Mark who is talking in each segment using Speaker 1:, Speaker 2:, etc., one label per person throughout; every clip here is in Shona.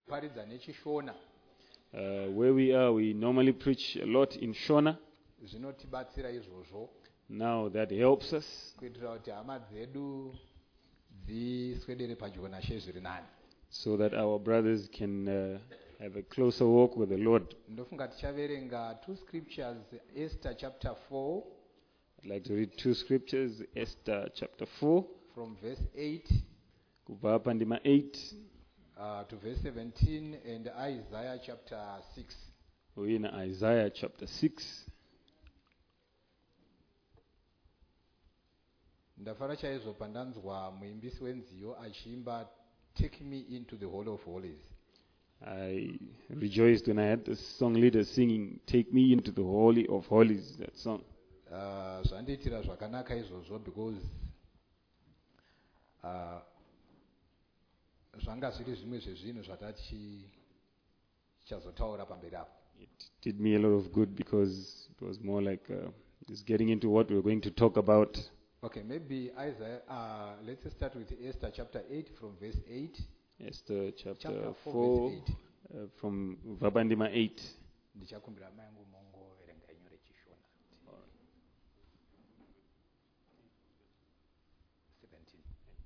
Speaker 1: paridza nechishona.
Speaker 2: Where we are, we normally preach a lot in Shona.
Speaker 1: Zvinotibatsira izvozvo
Speaker 2: Now that helps us
Speaker 1: kuitira kuti hama dzedu dziswedere padyo naShe zviri nani.
Speaker 2: so that our brothers can have a closer walk with the Lord.
Speaker 1: Ndofunga tichaverenga two scriptures, Esther chapter 4
Speaker 2: I'd like to read two scriptures, Esther chapter 4,
Speaker 1: from verse 8
Speaker 2: kubva apa ndima 8,
Speaker 1: to verse 17, and Isaiah chapter 6.
Speaker 2: uye Isaiah chapter 6.
Speaker 1: Ndafara chaizvo pandanzwa muimbisi wenziyo achiimba Take Me Into the Holy of Holies.
Speaker 2: I rejoiced when I heard the song leader singing, Take Me Into the Holy of Holies, that song.
Speaker 1: Zvandiitira zvakanaka izvozvo because zvanga zviri zvimwe zvezvinhu zvatati chazotaura pamberi apo.
Speaker 2: It did me a lot of good because it was more like just getting into what we're going to talk about.
Speaker 1: Okay, maybe Isaiah, let's start with Esther chapter 8 from verse 8.
Speaker 2: Esther chapter 4,
Speaker 1: 4 verse 8.
Speaker 2: from Vabandima 8.
Speaker 1: Ndichakumbira mai angu mongoverenga inyore chishona. 17.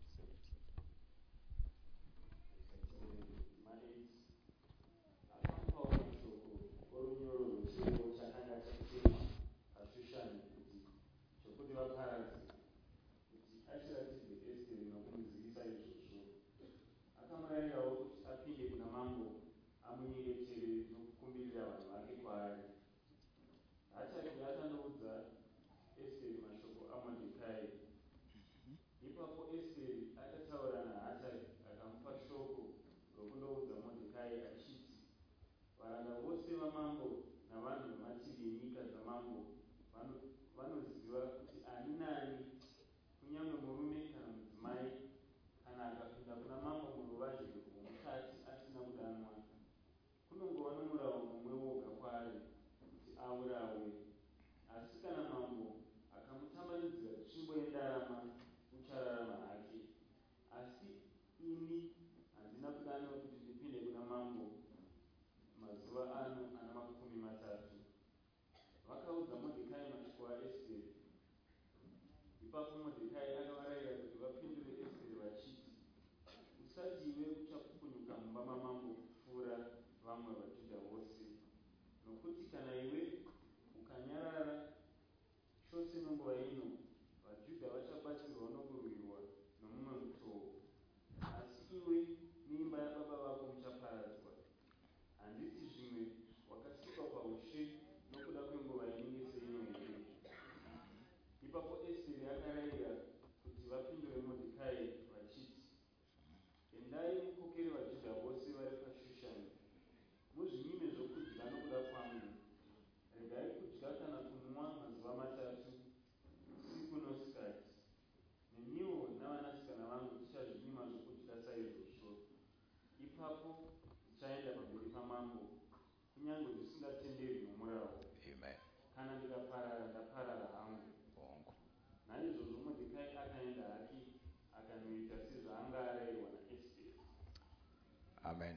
Speaker 1: Amen.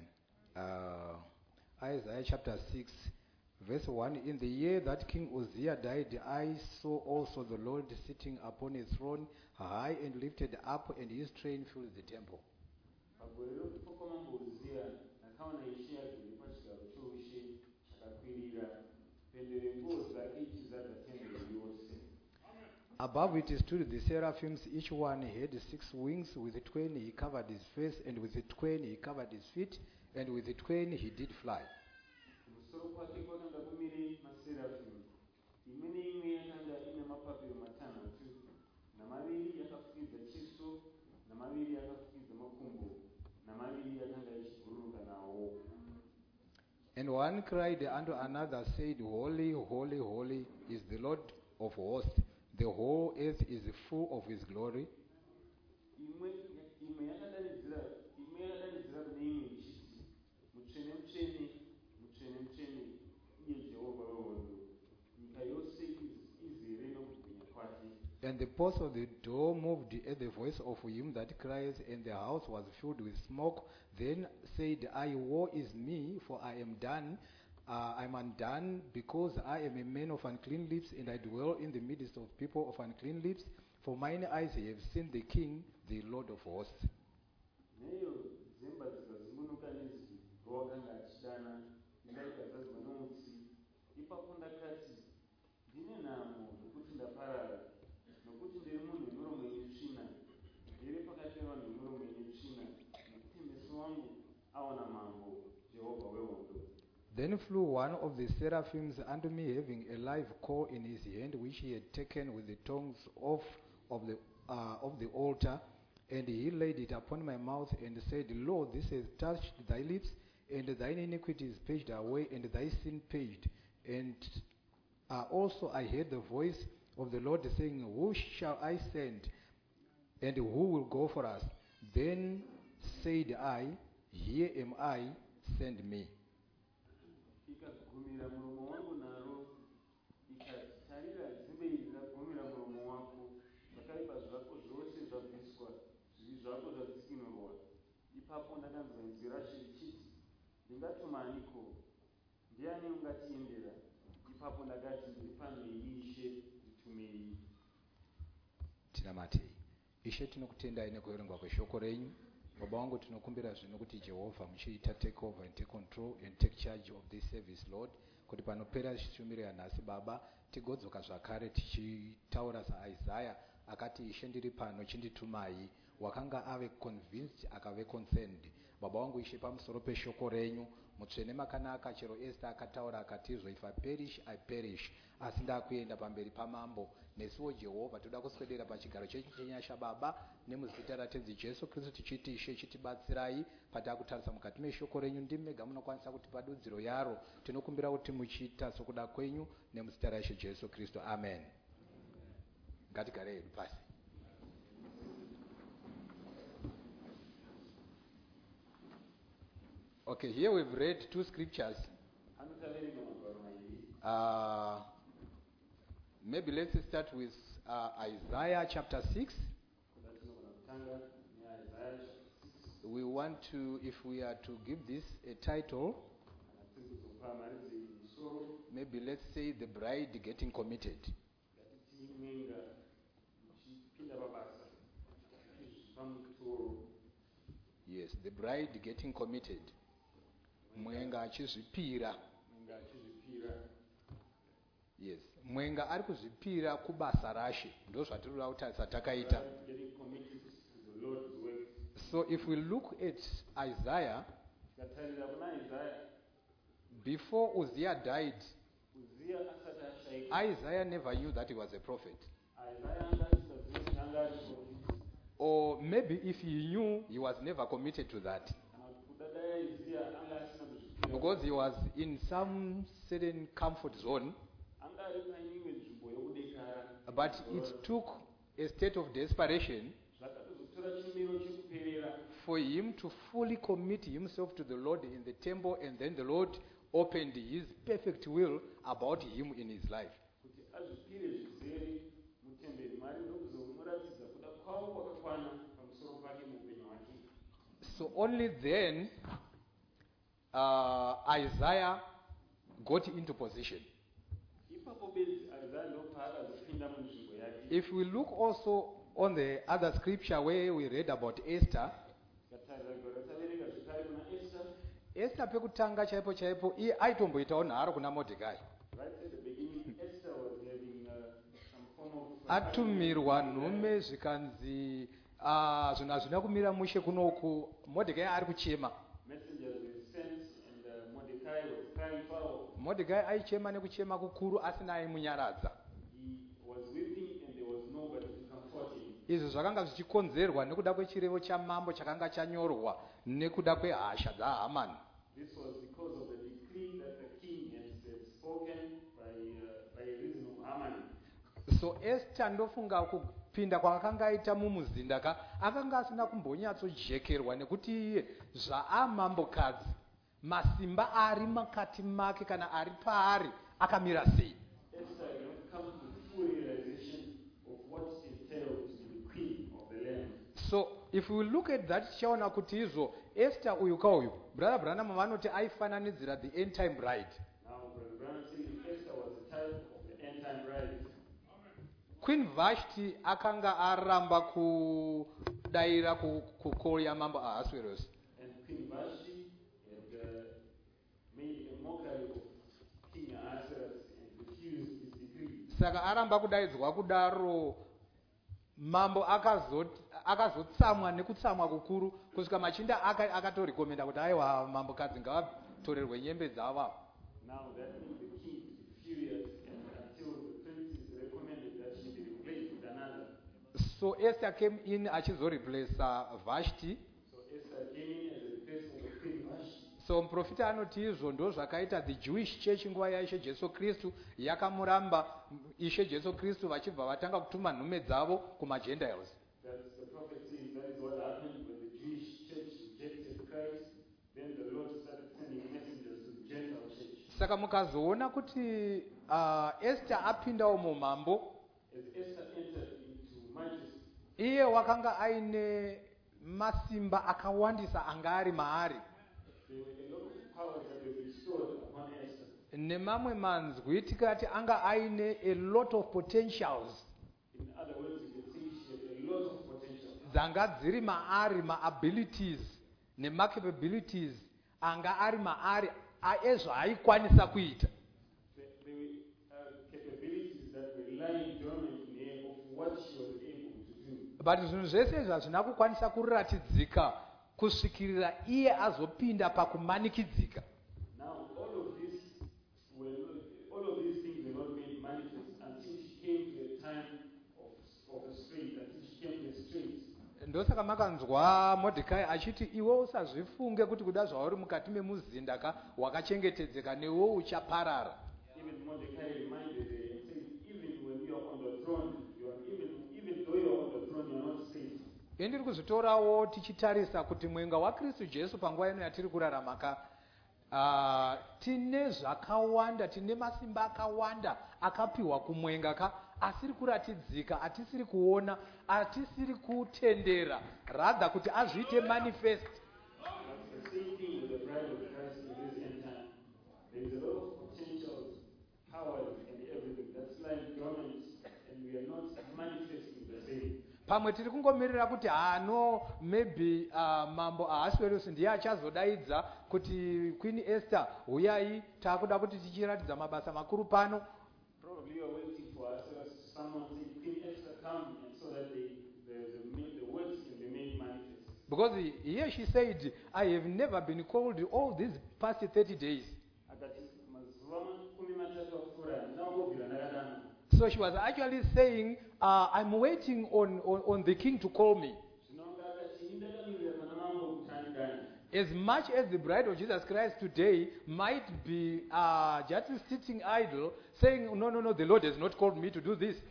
Speaker 1: Isaiah chapter 6, verse 1. In the year that King Uzziah died, I saw also the Lord sitting upon his throne, high and lifted up, and his train filled the temple. Above it stood the seraphims, each one had 6 wings. With 20 he covered his face, and with 20 he covered his feet, and with 20 he did fly. And one cried unto another, said, Holy, holy, holy is the Lord of hosts. The whole earth is full of his glory. And And the post of the door moved at the voice of him that cries, and the house was filled with smoke. Then said I, Woe is me, for I am done. I am undone, because I am a man of unclean lips, and I dwell in the midst of people of unclean lips. For mine eyes have seen the King, the Lord of hosts.
Speaker 2: Neyo dzimba dzikazimunuka nezwi rovakanga achidana ndaikazadzwa nomutsi. Ipapo ndakati, ndine nhamo nokuti ndaparara, nokuti ndiri munhu wemiromo ine tsvina, ndiri pakati pevanhu vemiromo ine tsvina, nokuti meso wangu aona mambo, Jehovha wehondo.
Speaker 1: Then flew one of the seraphims unto me, having a live coal in his hand, which he had taken with the tongs of the altar. And he laid it upon my mouth, and said, Lo, this has touched thy lips, and thine iniquity is paged away, and thy sin paged. And also I heard the voice of the Lord saying, Who shall I send, and who will go for us? Then said I, Here am I, send me.
Speaker 2: Ikagumira muromo wangu naro, ikati, tarira nzimbe idzi dzagumira muromo wako, zvakaipa zvako zvose zvabviswa, zvivi zvako zvadzikinurwa. Ipapo ndakanzwa inzwi raShe richiti, ndingatumaniko? Ndiani ungatiendera? Ipapo ndakati, ndiri pano imi Ishe, nditumei.
Speaker 1: Tinamatei. Ishe tinokutendai nekuverengwa kweshoko renyu. Baba wangu tinokumbira zvino kuti Jehovha muchiita take over and take control and take charge of this service, Lord. Kuti panopera zvishumiro yanhasi Baba, tigodzoka zvakare tichitaura saIsaiah akati Ishe ndiri pano chinditumai, wakanga ave convinced akave concerned. Baba wangu Ishe pamusoro peshoko renyu mutsvene makanaka, chero Esther akataura akatizvo, if I perish I perish, asi ndakuenda pamberi pamambo. Nesuwo Jehovha toda kuswedera pachigaro chedu chenyasha Baba, nemuzita raTenzi Jesu Kristu tichiti Ishe chitibatsirai patakutarisa mukati meshoko renyu. Ndimi mega munokwanisa kutipa dudziro yaro. Tinokumbira kuti muchiita sokuda kwenyu nemuzita raIshe Jesu Kristu, amen. Ngatigare hedu pasi. Okay, here we've read two scriptures. Maybe let's start with Isaiah chapter 6. We want to, if we are to give this a title, maybe let's say The Bride Getting Committed. Yes, the bride getting committed. Mwenga achizvipira. Yes, mwenga ari kuzvipira kubasa raShe. Ndo zvatinoda kutarisa takaita. So if we look at Isaiah, before Uzziah died, Isaiah never knew that he was a prophet. Or maybe if he knew, he was never committed to that. Because he was in some certain comfort zone. But it took a state of desperation for him to fully commit himself to the Lord in the temple, and then the Lord opened his perfect will about him in his life. So only then Isaiah got into position. If we look also on the other scripture where we read about Esther, Esther pekutanga chaipo chaipo iye aitomboitawo nharo kuna Mordecai. Atumirwa nhume zvikanzi zvinhu hazvina kumira mushe kunoku, Mordecai ari kuchema. Mordecai aichema nekuchema kukuru asina aimunyaradza. Izvi zvakanga zvichikonzerwa nekuda kwechirevo chamambo chakanga chanyorwa nekuda kwehasha dzaHamani. So Esther ndofunga kupinda kwaakanga aita mumuzinda akanga asina kumbonyatsojekerwa nekuti iye zvaamambokadzi masimba ari makati make kana ari paari akamira sei. So if we look at that tichaona kuti izvo Esther uyu kauyu brother Branham vanoti aifananidzira the end time bride.
Speaker 2: Now, Brother Branham says Esther was a type of the end time bride.
Speaker 1: Queen Vashti akanga aramba kudaira kukoro yamambo Ahasuerus.
Speaker 2: And Queen Vashti had made a mockery of King Ahasuerus and refused his decree.
Speaker 1: Saka aramba kudaidzwa kudaro mambo akazotsamwa nekutsamwa kukuru kusvika machinda akatorikomenda kuti aiwa mambokadzi ngavatorerwe nyembe dzavo.
Speaker 2: Now that made the king furious until the princes recommended that she be replaced with another.
Speaker 1: So Esther came in achizoreplace Vashti.
Speaker 2: So Esther came in as a replacement of Queen Vashti.
Speaker 1: So muprofita anoti izvo ndo zvakaita the Jewish church nguva yaishe Jesu Kristu yakamuramba ishe Jesu Kristu vachibva vatanga kutuma nhume dzavo kuma-Gentiles.
Speaker 2: That's the prophet says that is what happened when the Jewish church rejected Christ. Then the Lord started sending messengers to the Gentile church.
Speaker 1: Saka mukazoona kuti Esther apindawo mumambo,
Speaker 2: As Esther entered into majesty,
Speaker 1: iye wakanga aine masimba akawandisa anga ari maari.
Speaker 2: there were a lot of powers that were bestowed upon Esther.
Speaker 1: Nemamwe manzwi tikati anga aine a lot of potentials
Speaker 2: In other words, you can say she had a lot of potential.
Speaker 1: dzanga dziri maari ma-abilities nema-capabilities anga ari maari ezvaaikwanisa kuita.
Speaker 2: There were capabilities that were lying dormant in her of what she was able to do.
Speaker 1: But zvinhu zvese izvi hazvina kukwanisa kuratidzika kusvikirira iye azopinda pakumanikidzika.
Speaker 2: Now, all of these things were not made manifest until she came to a time of a strait, until she came to a strait.
Speaker 1: Ndosaka makanzwa Modhekai achiti iwe usazvifunge kuti kuda zvauri mukati memuzinda wakachengetedzeka newe uchaparara.
Speaker 2: Even Mordecai reminded her and said, even when you are on the throne, even though you are on the throne, you are not safe.
Speaker 1: Ndiri kuzvitorawo tichitarisa kuti mwenga waKristu Jesu panguva ino yatiri kurarama tine zvakawanda, tine masimba akawanda akapiwa kumwenga asiri kuratidzika, atisiri kuona, atisiri kutendera, rather kuti azviite manifest.
Speaker 2: That's the same thing with the bride of Christ in this end time. There is a lot of potentials, powers, and everything that's lying dormant, and we are not manifesting the same.
Speaker 1: Pamwe tiri kungomirira kuti maybe mambo Ahasuerus ndiye achazodaidza kuti Queen Esther uyai takuda kuti tichiratidza mabasa makuru pano.
Speaker 2: Probably you are waiting for someone saying, Queen Esther, come, and so that the words can be made manifest.
Speaker 1: Because here she said, I have never been called all these past 30 days. So she was actually saying, I'm waiting on the king to call me. As much as the bride of Jesus Christ today might be just sitting idle, saying, no, the Lord has not called me to do this.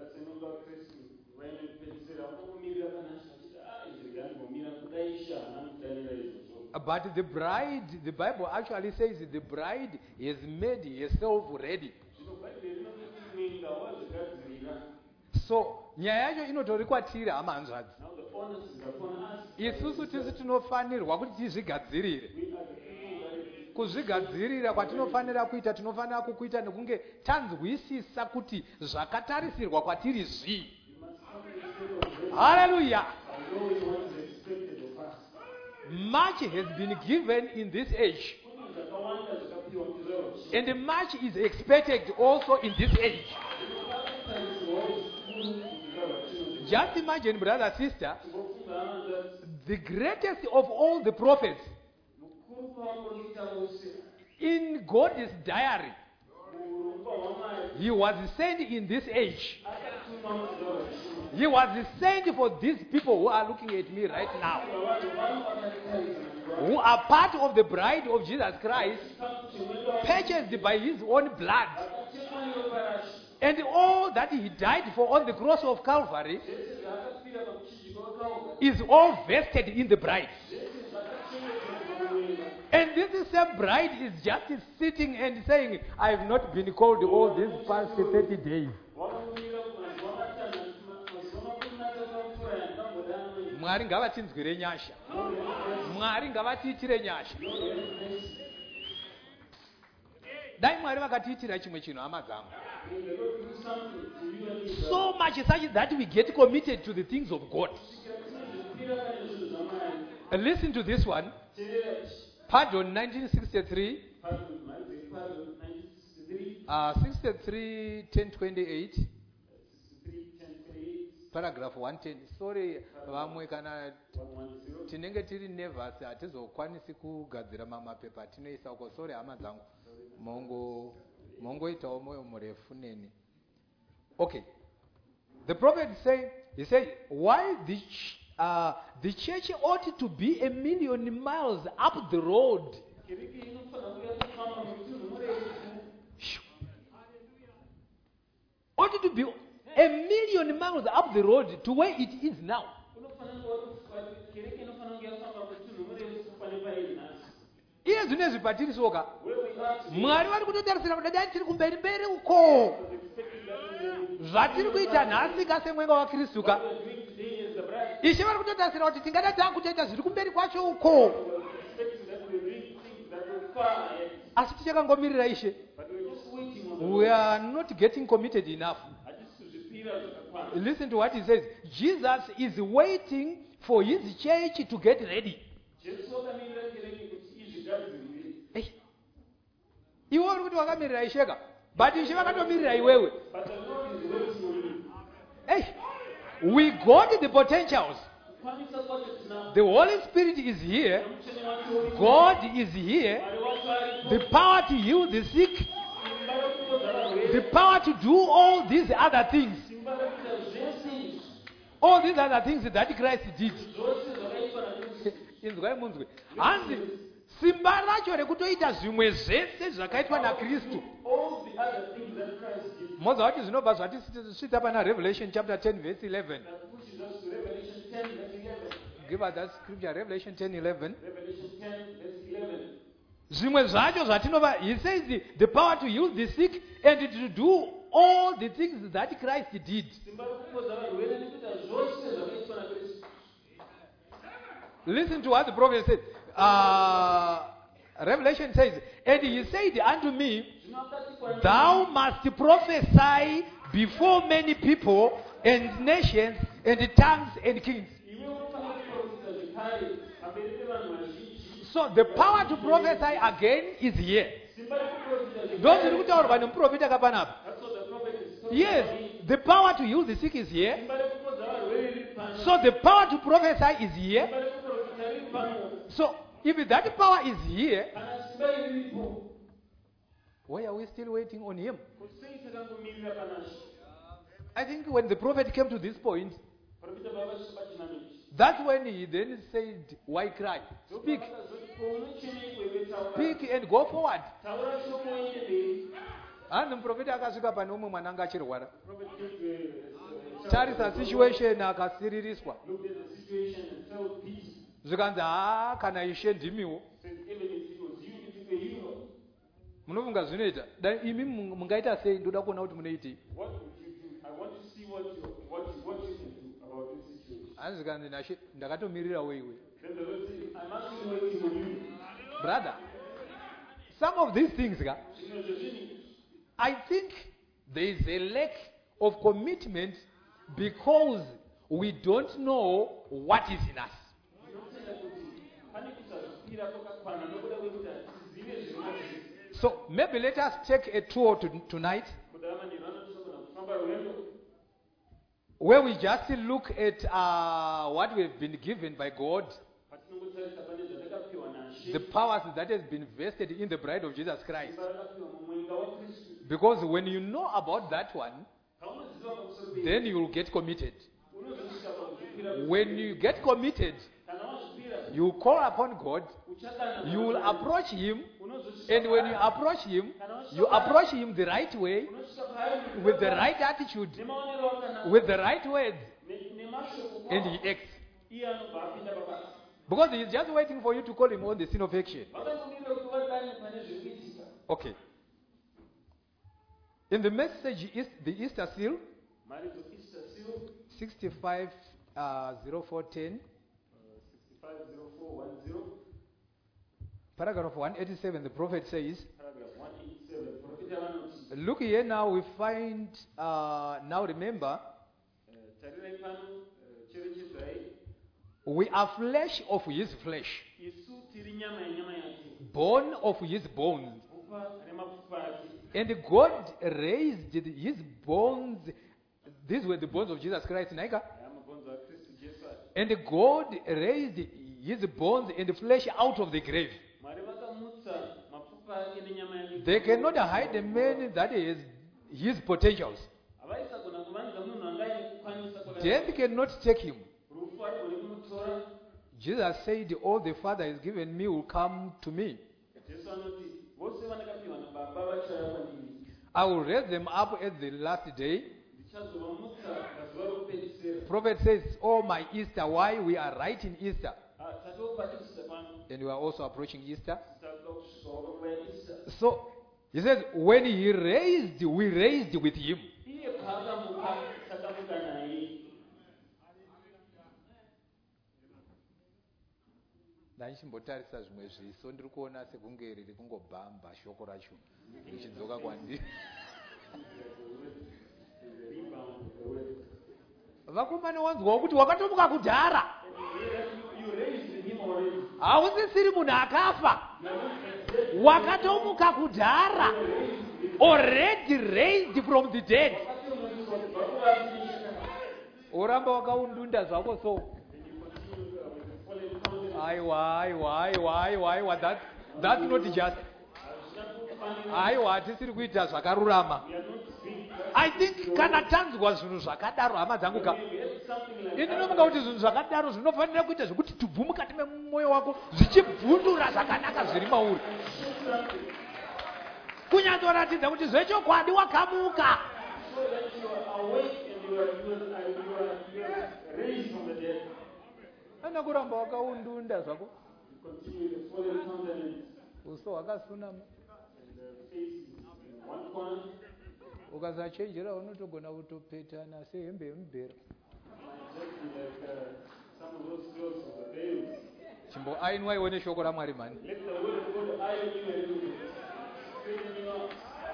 Speaker 1: But the bride, the Bible actually says the bride has made herself ready. So nyaya yacho inotori kwatiri hama hanzvadzi. Isusu tisi tinofanirwa kuti tizvigadzirire. Kuzvigadzirira kwatinofanira kuita, tinofanira kukuita nekunge tanzwisisa kuti zvakatarisirwa kwatiri zvii. Hallelujah. Much has been given in this age, and much is expected also in this age. Just imagine, brother, sister, the greatest of all the prophets in God's diary, he was sent in this age. He was sent for these people who are looking at me right now, who are part of the bride of Jesus Christ, purchased by his own blood. And all that he died for on the cross of Calvary is all vested in the bride. And this same bride is just sitting and saying, I have not been called all these past 30 days. Mwari ngavatinzwire nyasha. Mwari ngavatiitire nyasha. Dai Mwari vakatiitira chimwe chinhu hama dzangu. So much such that we get committed to the things of God. Listen to this one. Pardon 1963. 63 1028. Paragraph 110. Sorry, vamwe kana tinenge tiri nervous hatizokwanisi kugadzira mapepa tinoisa uko. Sorry hama dzangu. Mongoitawo moyo murefu neni. Okay. The prophet he said, why the church ought to be 1,000,000 miles up the road. Ought to be 1,000,000 miles up the road to where it is now. Iye zvine zvipatiri soka. Mwari vari kutotarisira kuti dai tiri kumberi mberi uko. Zvatiri kuita nhasi kasemwenga waKristu ka. Ishe vari kutotarisira kuti tingada takutoita zviri kumberi kwacho uko. Asi tichakangomirira Ishe. We are not getting committed enough. Listen to what he says. Jesus is waiting for his church to get ready. Iwe uri kuti wakamirira Isheka, but Ishe vakatomirira iwewe. We got the potentials. The Holy Spirit is here. God is here. The power to heal the sick. The power to do all these other things. All these other things that Christ did. Hanzi simba racho rekutoita zvimwe zvese zvakaitwa naKristu. Moza wati zvinobva zvatisvita pana Revelation chapter 10 verse 11. Give us that scripture, Revelation 10:11. Zvimwe zvacho zvatinova, he says the power to heal the sick and to do all the things that Christ did. Listen to what the prophet said. Revelation says, and he said unto me, thou must prophesy before many people and nations and tongues and kings. So the power to prophesy again is here. Yes, the power to heal the sick is here. So the power to prophesy is here. So if that power is here, why are we still waiting on him? I think when the prophet came to this point, that's when he then said, why cry? Speak. Speak and go forward. And muprofita akasvika pane umwe mwana anga achirwara. Tarisa situation akasiririswa. Zvikanzi kana Ishe ndimiwo. Munofunga zvinoita. Imi mungaita sei ndoda kuona kuti munoitei. Azvikanzi naShe ndakatomirirawo iwe. Brother, some of these things, I think there is a lack of commitment because we don't know what is in us. So maybe let us take a tour tonight where we just look at what we have been given by God, the powers that has been vested in the bride of Jesus Christ. Because when you know about that one, then you will get committed. When you get committed, you call upon God, you will approach Him, and when you approach Him the right way, with the right attitude, with the right words, and He acts. Because He is just waiting for you to call Him on the scene of action. Okay. In the message, the Easter seal, 65:0410.
Speaker 2: 50410.
Speaker 1: Paragraph 187, the prophet says,
Speaker 2: Paragraph 187. Profita vanoti.
Speaker 1: look here now, we find, now remember,
Speaker 2: Tarirai pano cherechedzai.
Speaker 1: we are flesh of his flesh,
Speaker 2: Isu tiri nyama yenyama yake.
Speaker 1: bone of his bones.
Speaker 2: Mapfupa nemapfupa ake.
Speaker 1: And God raised his bones. These were the bones of Jesus Christ, Naika.
Speaker 2: Aya mabhonzo aKristu Jesu ake.
Speaker 1: And God raised his bones and flesh out of the grave.
Speaker 2: Mwari vakamutsa mapfupa ake nenyama yake.
Speaker 1: They cannot hide the man that is his potentials.
Speaker 2: Havaisagona kuvanza munhu angaine kukwanisa kwakati.
Speaker 1: Death cannot take him.
Speaker 2: Rufu harigoni kumutora.
Speaker 1: Jesus said, all the Father has given me will come to me.
Speaker 2: Jesu anoti vose vandakapiwa naBaba vachauya kwandiri.
Speaker 1: I will raise them up at the last day.
Speaker 2: Ndichazovamutsa pazuva rokupedzisira.
Speaker 1: Prophet says, oh my Easter, why we are right in Easter.
Speaker 2: Tatopatisa pano.
Speaker 1: And we are also approaching Easter.
Speaker 2: Titakuda kusvika panguva yaEaster.
Speaker 1: So, he says, when he raised, we raised with him.
Speaker 2: Iye paakamuka takamuka naye.
Speaker 1: Ndaichimbotarisa zvimwe zviso ndiri kuona sekunge riri kungobhamba shoko racho richidzoka kwandiri. Vakomana wanzwawo kuti wakatomuka kudhara.
Speaker 2: You raised him already.
Speaker 1: Hausisiri munhu akafa. Wakatomuka kudhara. Already raised from the dead. Oramba wakaundunda zvako so. Aiwa, that's not just. Aiwa, tisiri kuita zvakarurama. I think kana tanzwa zvinhu zvakadaro hama dzangu ka. Ndinofunga kuti zvinhu zvakadaro zvinofanira kuita zvekuti tubvu mukati memwoyo wako zvichibvundura zvakanaka zviri mauri. Kunyandoratidza kuti zvechokwadi wakamuka.
Speaker 2: So that you are awake and you are raised from the dead.
Speaker 1: Ana kuramba wakaundunda zvako.
Speaker 2: You continue with the fallen countenance.
Speaker 1: Uso hwakasunama.
Speaker 2: And the face is in one corner.
Speaker 1: Ukasachenjera unotogona kutopetana sehembe yemubhero.
Speaker 2: Just like some of those clothes of the veils.
Speaker 1: Chimbo ainwa ione shoko raMwari mani.
Speaker 2: Let the word of God iron you a little bit. Straighten you out.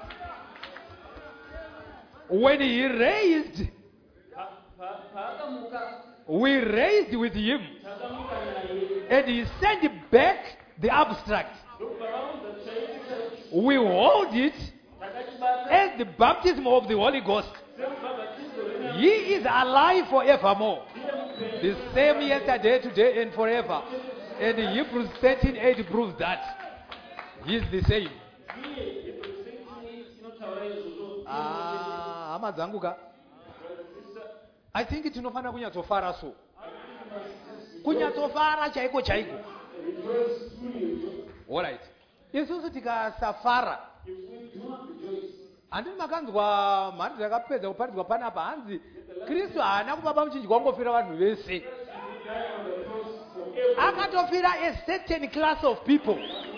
Speaker 1: When he raised,
Speaker 2: Paakamuka
Speaker 1: we raised with him.
Speaker 2: takamuka naye.
Speaker 1: And he sent back the abstract.
Speaker 2: Ndokubva church.
Speaker 1: We hold it
Speaker 2: Takachibata.
Speaker 1: as the baptism of the Holy Ghost.
Speaker 2: Semubhabhatizo renyama.
Speaker 1: He is alive forevermore.
Speaker 2: Ndiye mupenyu.
Speaker 1: The same yesterday, today, and forever. And Hebrews 13:8 proves that. He is the same.
Speaker 2: Ndiye representing inotaura izvozvo.
Speaker 1: Hama dzangu ka.
Speaker 2: Brother, sister,
Speaker 1: I think tinofanira kunyatsofara so. Kunyatsofara chaiko chaiko.
Speaker 2: rejoice truly.
Speaker 1: Alright. Isusu tikasafara.
Speaker 2: If we do not rejoice,
Speaker 1: Handini makanzwa mhari dzakapedza kuparidzwa panapa hanzi Kristu haana kubaba muchinjikwa kungofira vanhu vese.
Speaker 2: die on the cross for every
Speaker 1: Akatofira a certain class of people.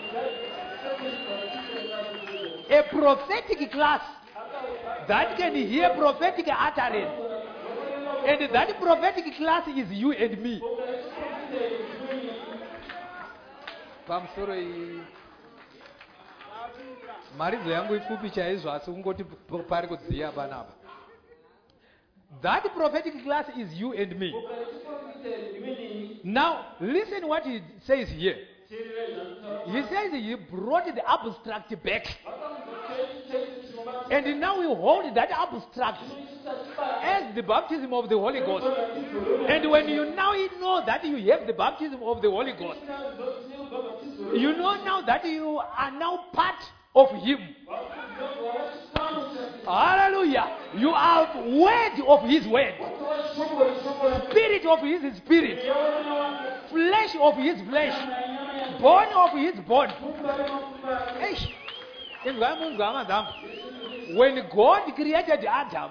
Speaker 2: second
Speaker 1: A prophetic class that can hear prophetic utterance. And that prophetic class is you and me. Pamusoro iyi maridzo yangu ipfupi chaizvo asi kungoti pari kudziya panapa. That prophetic class is you and me. Now listen what he says here. He says he brought the abstract back. And now we hold that abstract as the baptism of the Holy Ghost. And when you now know that you have the baptism of the Holy Ghost, you know now that you are now part of Him. Hallelujah. You are word of His word, spirit of His spirit, flesh of His flesh, bone of His bone. Eish. When God created Adam,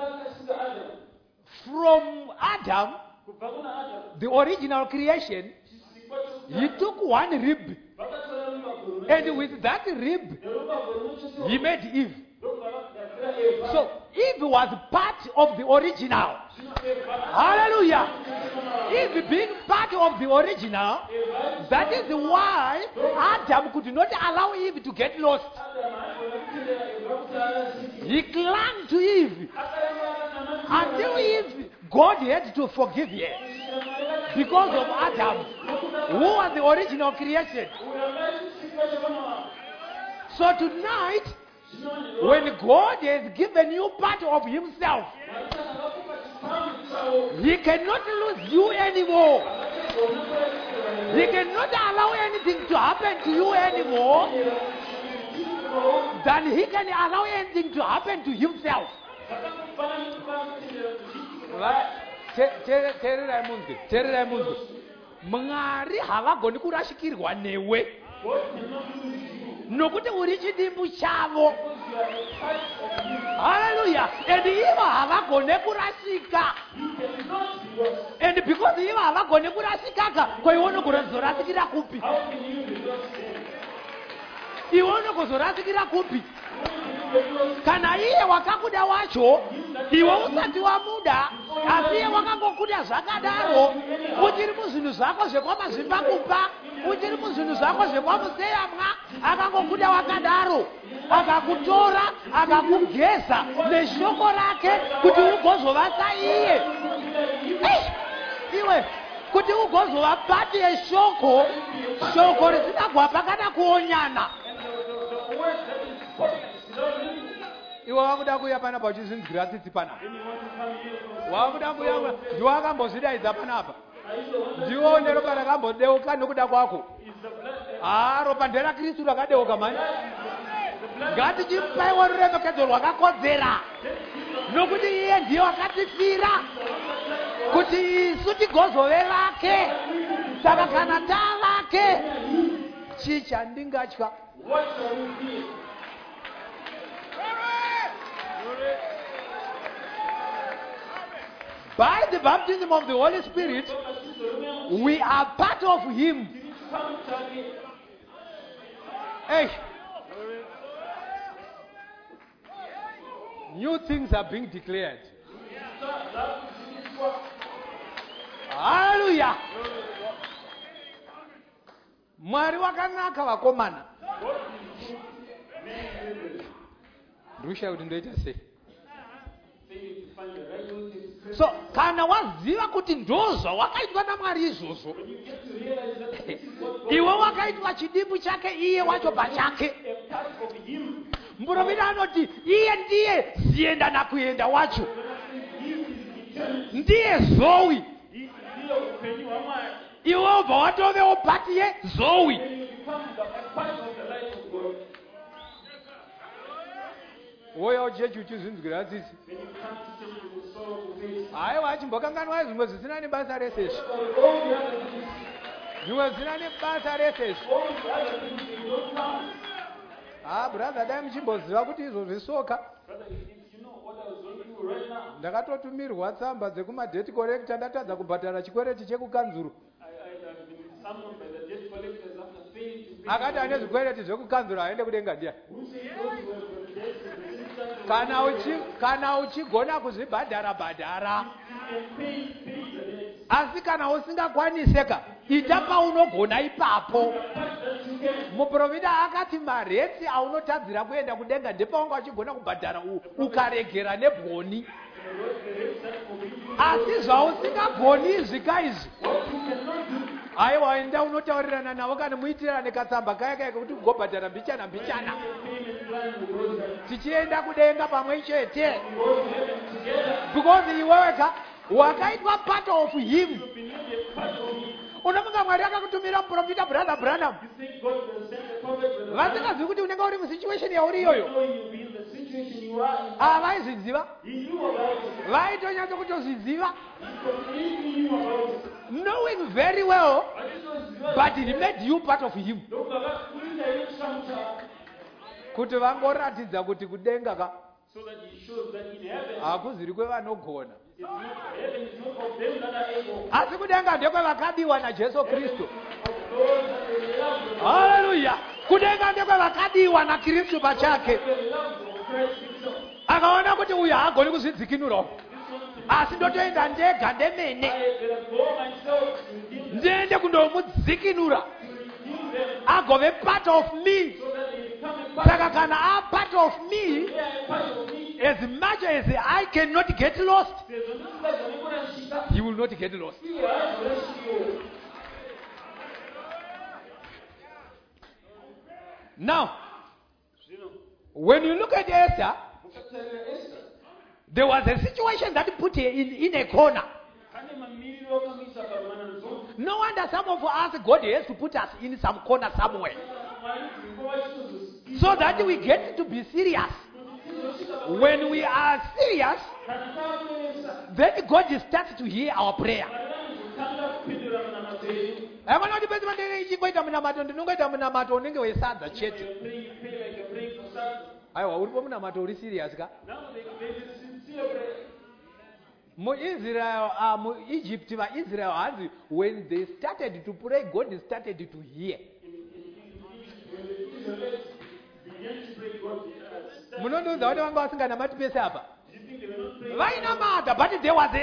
Speaker 1: from Adam, the original creation, He took one rib, and with that rib, He made Eve. So Eve was part of the original. Hallelujah.
Speaker 3: If being part of the original, that is why Adam could not allow Eve to get lost. He clung to Eve until Eve, God had to forgive her because of Adam, who was the original creation. So tonight, when God has given you part of himself, he cannot lose you anymore. He cannot allow anything to happen to you anymore than he can allow anything to happen to himself.
Speaker 1: teererai munzwi. Mwari havagoni kurashikirwa newe nokuti uri chidimbu chavo. Hallelujah. And ivo havagone kurashika. And because ivo havagone kurashikaka, kwaiona kuzorasikira kupi? Iona kuzorasikira kupi? Kana iye wakakuda wacho, iwe usati wamuda, asi iye wakangokuda zvakadaro, uchiri muzvinhu zvako zvekwamazvimba kupa, uchiri muzvinhu zvako zvekwamuseyamwa, akangokuda wakadaro, akakutora, akakugeza neshoko rake kuti ugozova saiye. Iwe kuti ugozova pati yeshoko, shoko risina gwapa kana kuonyana. Iwe wakuda kuya panapa uchizinzira tsitsi panapa. Wakuda kuya ndiwe wakambozvidaidza panapa. Ndione ropa rakambodeuka nokuda kwako. Ropa nderakristu rakadeuka mani. Ngatichipaiwa ruremekedzo rwakakodzera. Nokuti iye ndiye wakatifira kuti isu tigozove vake. Saka kana tavake, chichandingatya. By the baptism of the Holy Spirit, we are part of him. Hey. New things are being declared. Hallelujah. Mwari wakanaka vakomana. Ndusha kuti ndoita sei? So kana waziva kuti ndozva wakaitwa naMwari izvozvo, iwe wakaitwa chidimbu chake iye wacho pachake. Muprofita anoti iye ndiye zienda nakuenda wacho, ndiye Zoe. Iwe ubva watovewo pati yeZoe. Woya uchechi uchizinzwira tsitsi. Aiwa chimbokanganwa zvimwe zvisina nebasa resezvo. Zvimwe zvisina nebasa resezvo. Brother, dai muchimboziva kuti izvo zvisoka. Ndakatotumirwa tsamba dzekumadate collector ndatadza kubhadhara chikwereti chekukanzuru. Akati ane zvikwereti zvekukanzuru aende kudenga ndiya. Kana uchigona kuzvibhadhara bhadhara. Asi kana usingakwaniseka, ita paunogona ipapo. Muprofita akati maretsi aunotadzira kuenda kudenga ndepaunga uchigona kubhadhara ukaregera nebhoni. Asi zvausingagoni zvika izvi, aiwa enda unotaurirana navo kana muitirane katsamba kaya kaya kuti ugobhadhara mbichana. Tichienda kudenga pamwe chete. Because iweweka wakaitwa part of him. Unafunga Mwari akakutumira muprofita brother Branham. Vasingazivi kuti unenge uri musituation yauri iyoyo. Vaizviziva. Vaitonyatso kutozviziva. Knowing very well, but he made you part of him. Kuti vangoratidza kuti kudenga ka hakuziri kwevanogona, asi kudenga ndekwevakadiwa naJesu Kristu. Hallelujah. Kudenga ndekwevakadiwa naKristu pachake. Akaona kuti uyu haagoni kuzvidzikinura,
Speaker 3: asi ndotoenda ndega ndemene
Speaker 2: I better go myself to redeem them,
Speaker 3: ndiende kundomudzikinura
Speaker 2: to redeem them,
Speaker 3: agove part of me.
Speaker 2: so that they become a part
Speaker 3: Saka
Speaker 2: of
Speaker 3: kana a part of me,
Speaker 2: me. They are a part of me.
Speaker 3: as much as I cannot get lost,
Speaker 2: Sezvo ndisikagone kurashika,
Speaker 3: he will not get lost.
Speaker 2: iye haazorashikiwo.
Speaker 3: Now,
Speaker 2: Zvino,
Speaker 3: when you look at Esther,
Speaker 2: mukatarira Esther,
Speaker 3: there was a situation that put her in a corner.
Speaker 2: pane mamiriro akamuisa parumananzombe.
Speaker 3: No wonder some of us, God has to put us in some corner somewhere
Speaker 2: Mwari dzimbo vachitozosika
Speaker 3: so that we get to be serious.
Speaker 2: kuti tizosvika
Speaker 3: When we are serious,
Speaker 2: kana takuesa,
Speaker 3: then God starts to hear our prayer.
Speaker 2: Mwari vanozotanga kupindura munamato edu.
Speaker 3: Havanoti pese pandinenge ichingoita munamato ndinongoita munamato unenge wesadza chete.
Speaker 2: You're praying, you pray like you're praying for something.
Speaker 3: Aiwa uripo munamato uri serious ka?
Speaker 2: Now there's a sincere prayer.
Speaker 3: Mu-Israel, mu-Egypt, vaIsrael hanzi, when they started to pray, God started to hear.
Speaker 2: When the Israelites began to pray, God started.
Speaker 3: Munondiudza kuti vanga vasinganamati pese apa?
Speaker 2: Do you think they were not praying?
Speaker 3: Vainamata, but there was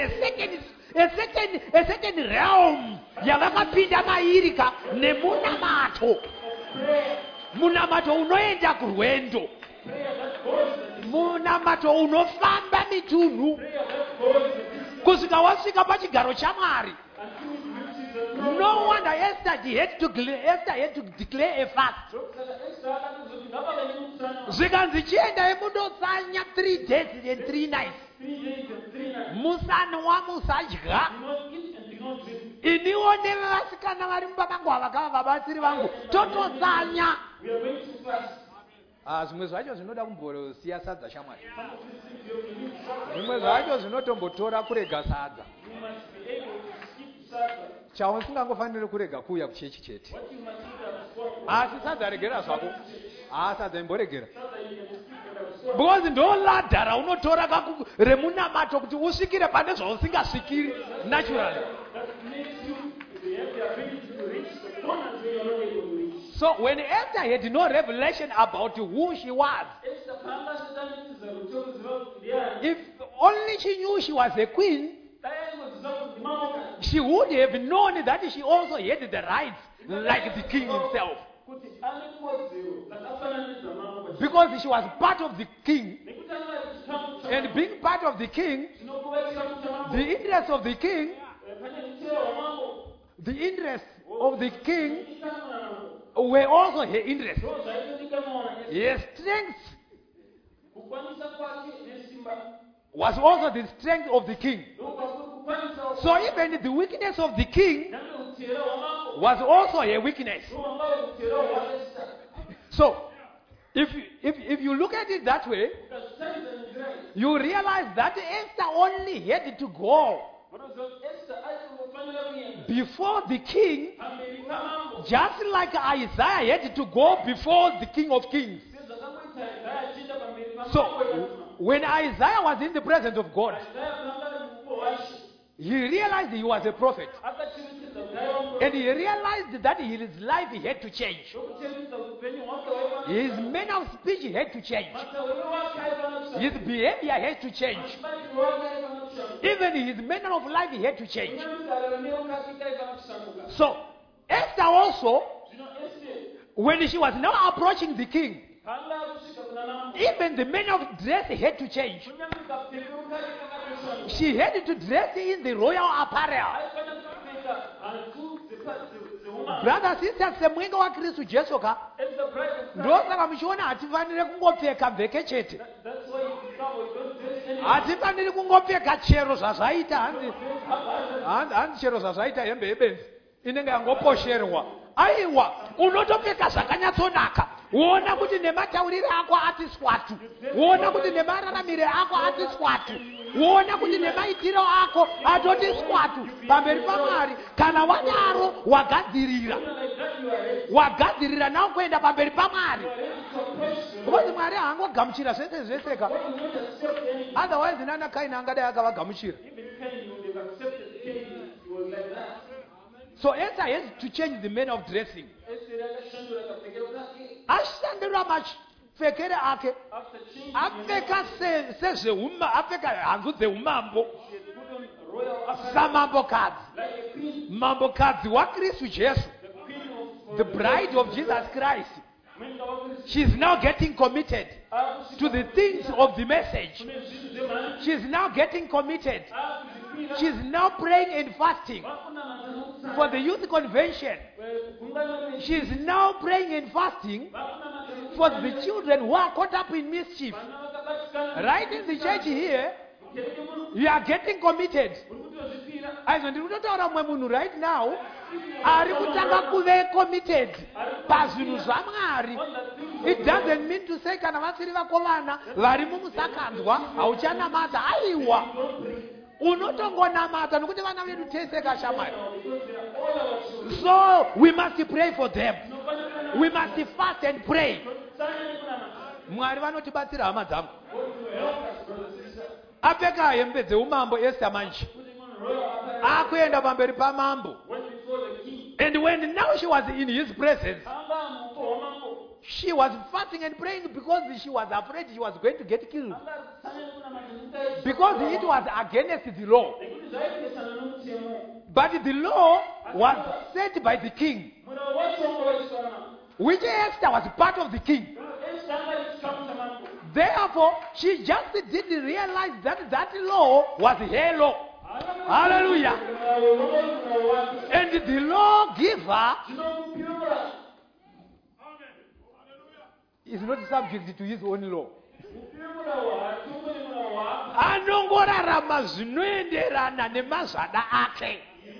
Speaker 3: a certain realm yavakapinda mairika nemunamato.
Speaker 2: Prayer.
Speaker 3: Munamato unoenda kurwendo.
Speaker 2: Prayer that goes the distance.
Speaker 3: Munamato unofamba mitunhu.
Speaker 2: Prayer that goes the distance.
Speaker 3: Kusvika wasvika pachigaro chamwari.
Speaker 2: Until it reaches the throne.
Speaker 3: No wonder Esther had to declare a fast.
Speaker 2: Saka Esther akatozoti ngapava nemusana.
Speaker 3: Zvikanzi chiendai mundotsanya 3 days and 3 nights.
Speaker 2: 3 days and 3 nights.
Speaker 3: Musanwa musadya.
Speaker 2: Do not eat and do not drink.
Speaker 3: Iniwo nevasikana vari mumba mangu havakava vabatsiri vangu tototsanya.
Speaker 2: We are going to fast.
Speaker 3: Zvimwe zvacho zvinoda kumbosiya sadza shamwari.
Speaker 2: Some of these things you have to leave fast.
Speaker 3: Zvimwe zvacho zvinotombotora kurega sadza.
Speaker 2: You must be able to skip Sabbath.
Speaker 3: Chausingangofaniri kurega kuuya kuchechi chete.
Speaker 2: What you must eat at swap.
Speaker 3: Asi sadza regera zvako. Sadza imboregera.
Speaker 2: Sabbath you can skip at swap.
Speaker 3: Because ndoladha raunotora remunamato kuti usvikire pane zvausingasvikiri naturally.
Speaker 2: That makes you, they have the ability to reach the corners where you're not able to reach.
Speaker 3: So when Esther had no revelation about who she was,
Speaker 2: Esther panga asatanikiza kutokuziva kuti ndiani.
Speaker 3: if only she knew she was a queen,
Speaker 2: Tayangoziva kuti ndimamokani.
Speaker 3: she would have known that she also had the rights like the king himself.
Speaker 2: Kuti ane kodzero dzakafananidza mamokani.
Speaker 3: Because she was part of the king,
Speaker 2: Nekuti anga ari chikamu cha
Speaker 3: and being part of the king,
Speaker 2: zvinokuva chikamu cha mambo.
Speaker 3: the interest of the king,
Speaker 2: Pane mutero wamambo.
Speaker 3: the interest of the king
Speaker 2: Ikanwa namambo.
Speaker 3: were also her interests.
Speaker 2: Ndo zvaitodikanwa naEsther.
Speaker 3: Her strength
Speaker 2: Kukwanisa kwake nesimba.
Speaker 3: was also the strength of the king.
Speaker 2: Ndokwakukwanisa.
Speaker 3: So even the weakness of the king
Speaker 2: Nange utero wamambo.
Speaker 3: was also a weakness.
Speaker 2: Ndowanga utero waEsther.
Speaker 3: So if you look at it that way,
Speaker 2: Ukazvitarisa nenzira iyi.
Speaker 3: you realize that Esther only had to go
Speaker 2: Unoziva kuti Esther aifanira kuenda
Speaker 3: before the king,
Speaker 2: pamberi pamambo.
Speaker 3: just like Isaiah had to go before the King of Kings.
Speaker 2: Sezvakamuita Isaiah achienda pamberi pamambo
Speaker 3: So
Speaker 2: evanhu.
Speaker 3: when Isaiah was in the presence of God,
Speaker 2: Isaiah panga ari muruoko rwashe.
Speaker 3: he realized he was a prophet.
Speaker 2: Akachiritidza kuti aiva muprofita.
Speaker 3: And he realized that his life had to change.
Speaker 2: Ndokucheritidza kuti upenyu hwake hwaifanira.
Speaker 3: His manner of speech had to change.
Speaker 2: Matauriro wake aifanira kushanduka.
Speaker 3: His behavior had to change.
Speaker 2: Mubatiro wake aifanira kushanduka.
Speaker 3: Even his manner of life had to change.
Speaker 2: Unyamigariro neukasika aifanira kushanduka.
Speaker 3: So Esther also,
Speaker 2: Zvino Esther
Speaker 3: when she was now approaching the king,
Speaker 2: panga kusvika kuna mambo.
Speaker 3: even the manner of dress had to change.
Speaker 2: Kunyamika pfekero kake kakatoshanduka.
Speaker 3: She had to dress in the royal apparel.
Speaker 2: Aifanira kupfeka hanzu dzeumambo.
Speaker 3: Brothers, sisters, semwenge waKristu Jesu ka,
Speaker 2: As the bride of Christ.
Speaker 3: ndosaka muchiona hatifaniri kungopfeka mveke chete.
Speaker 2: That's why you discover you don't dress anyhow.
Speaker 3: Hatifaniri kungopfeka chero zvazvaita hanzi.
Speaker 2: Dress
Speaker 3: Hanzi chero zvazvaita hembe yebenzi inenge yangoposherwa. Aiwa, unotopfeka zvakanyatsonaka. Uona kuti nemataurire ako ati swatu. Uona kuti nemararamire ako ati swatu. Uona kuti nemaitiro ako atoti swatu. Pamberi paMwari, kana wadaro wagadzirira.
Speaker 2: like that you are ready.
Speaker 3: Wagadzirira nawo kuenda pamberi paMwari.
Speaker 2: Ready to approach the
Speaker 3: Because Mwari haangogamuchira zvese zvese ka.
Speaker 2: Lord. You won't accept anything.
Speaker 3: Otherwise nana Kaini angadai akavagamuchira.
Speaker 2: Even Cain would have accepted Cain. He was like that.
Speaker 3: So Esther has to change the manner of dressing.
Speaker 2: Esther akashandura kapfekero kake.
Speaker 3: Ashandura mapfekere ake.
Speaker 2: After changing
Speaker 3: Apfeka sezveuma, apfeka hanzu dzeumambo.
Speaker 2: she had put royal apparel,
Speaker 3: samambokadzi.
Speaker 2: like a queen,
Speaker 3: Mambokadzi waKristu Jesu,
Speaker 2: the queen of
Speaker 3: the bride of Jesus Christ.
Speaker 2: Mwenga wa Kristu.
Speaker 3: She's now getting committed to the things of the message.
Speaker 2: Kune zvinhu zvemhani.
Speaker 3: She's now getting committed.
Speaker 2: Akuzvipira.
Speaker 3: She's now praying and fasting
Speaker 2: Vakunamata nokusara.
Speaker 3: for the youth convention.
Speaker 2: Gungano rechi.
Speaker 3: She's now praying and fasting
Speaker 2: Vakunamata nokusara.
Speaker 3: for the children who are caught up in mischief.
Speaker 2: Vana vakabatikana.
Speaker 3: Right in the church here,
Speaker 2: Mukereke muno.
Speaker 3: you are getting committed.
Speaker 2: Uri kutozvipira.
Speaker 3: Aizvo ndiri kutotaura mumwe munhu right now ari kutanga kuve committed pazvinhu zvamwari.
Speaker 2: On the things
Speaker 3: It doesn't mean to say kana vasiri vakovana vari mumusakanzwa hauchanamata. Aiwa, unotongonamata nokuti vana vedu tese kashamwari.
Speaker 2: because they are all our children.
Speaker 3: So we must pray for them.
Speaker 2: Tinofanira
Speaker 3: We must fast and pray.
Speaker 2: kutsanya nekunamata.
Speaker 3: Mwari vanotibatsira hama dzangu.
Speaker 2: God will help us, brothers and sisters.
Speaker 3: Apfeka hembe dzeumambo Esther manje
Speaker 2: Putting on royal apparel.
Speaker 3: akuenda pamberi pamambo.
Speaker 2: Went before the king.
Speaker 3: And when now she was in his presence,
Speaker 2: Anga muko wamambo.
Speaker 3: she was fasting and praying because she was afraid she was going to get killed.
Speaker 2: Anga tsanya nekunamata nekutai.
Speaker 3: Because it was against the law.
Speaker 2: Nekuti zvaipesana nomutemo.
Speaker 3: But the law was set by the king,
Speaker 2: Murau wacho wanga vaiswana.
Speaker 3: which Esther was part of the king.
Speaker 2: Esitanga chikamu chamambo.
Speaker 3: Therefore, she just didn't realize that that law was her law. Hallelujah. And the lawgiver is not subject to his own law. Anongorarama zvinoenderana nemazvada ake.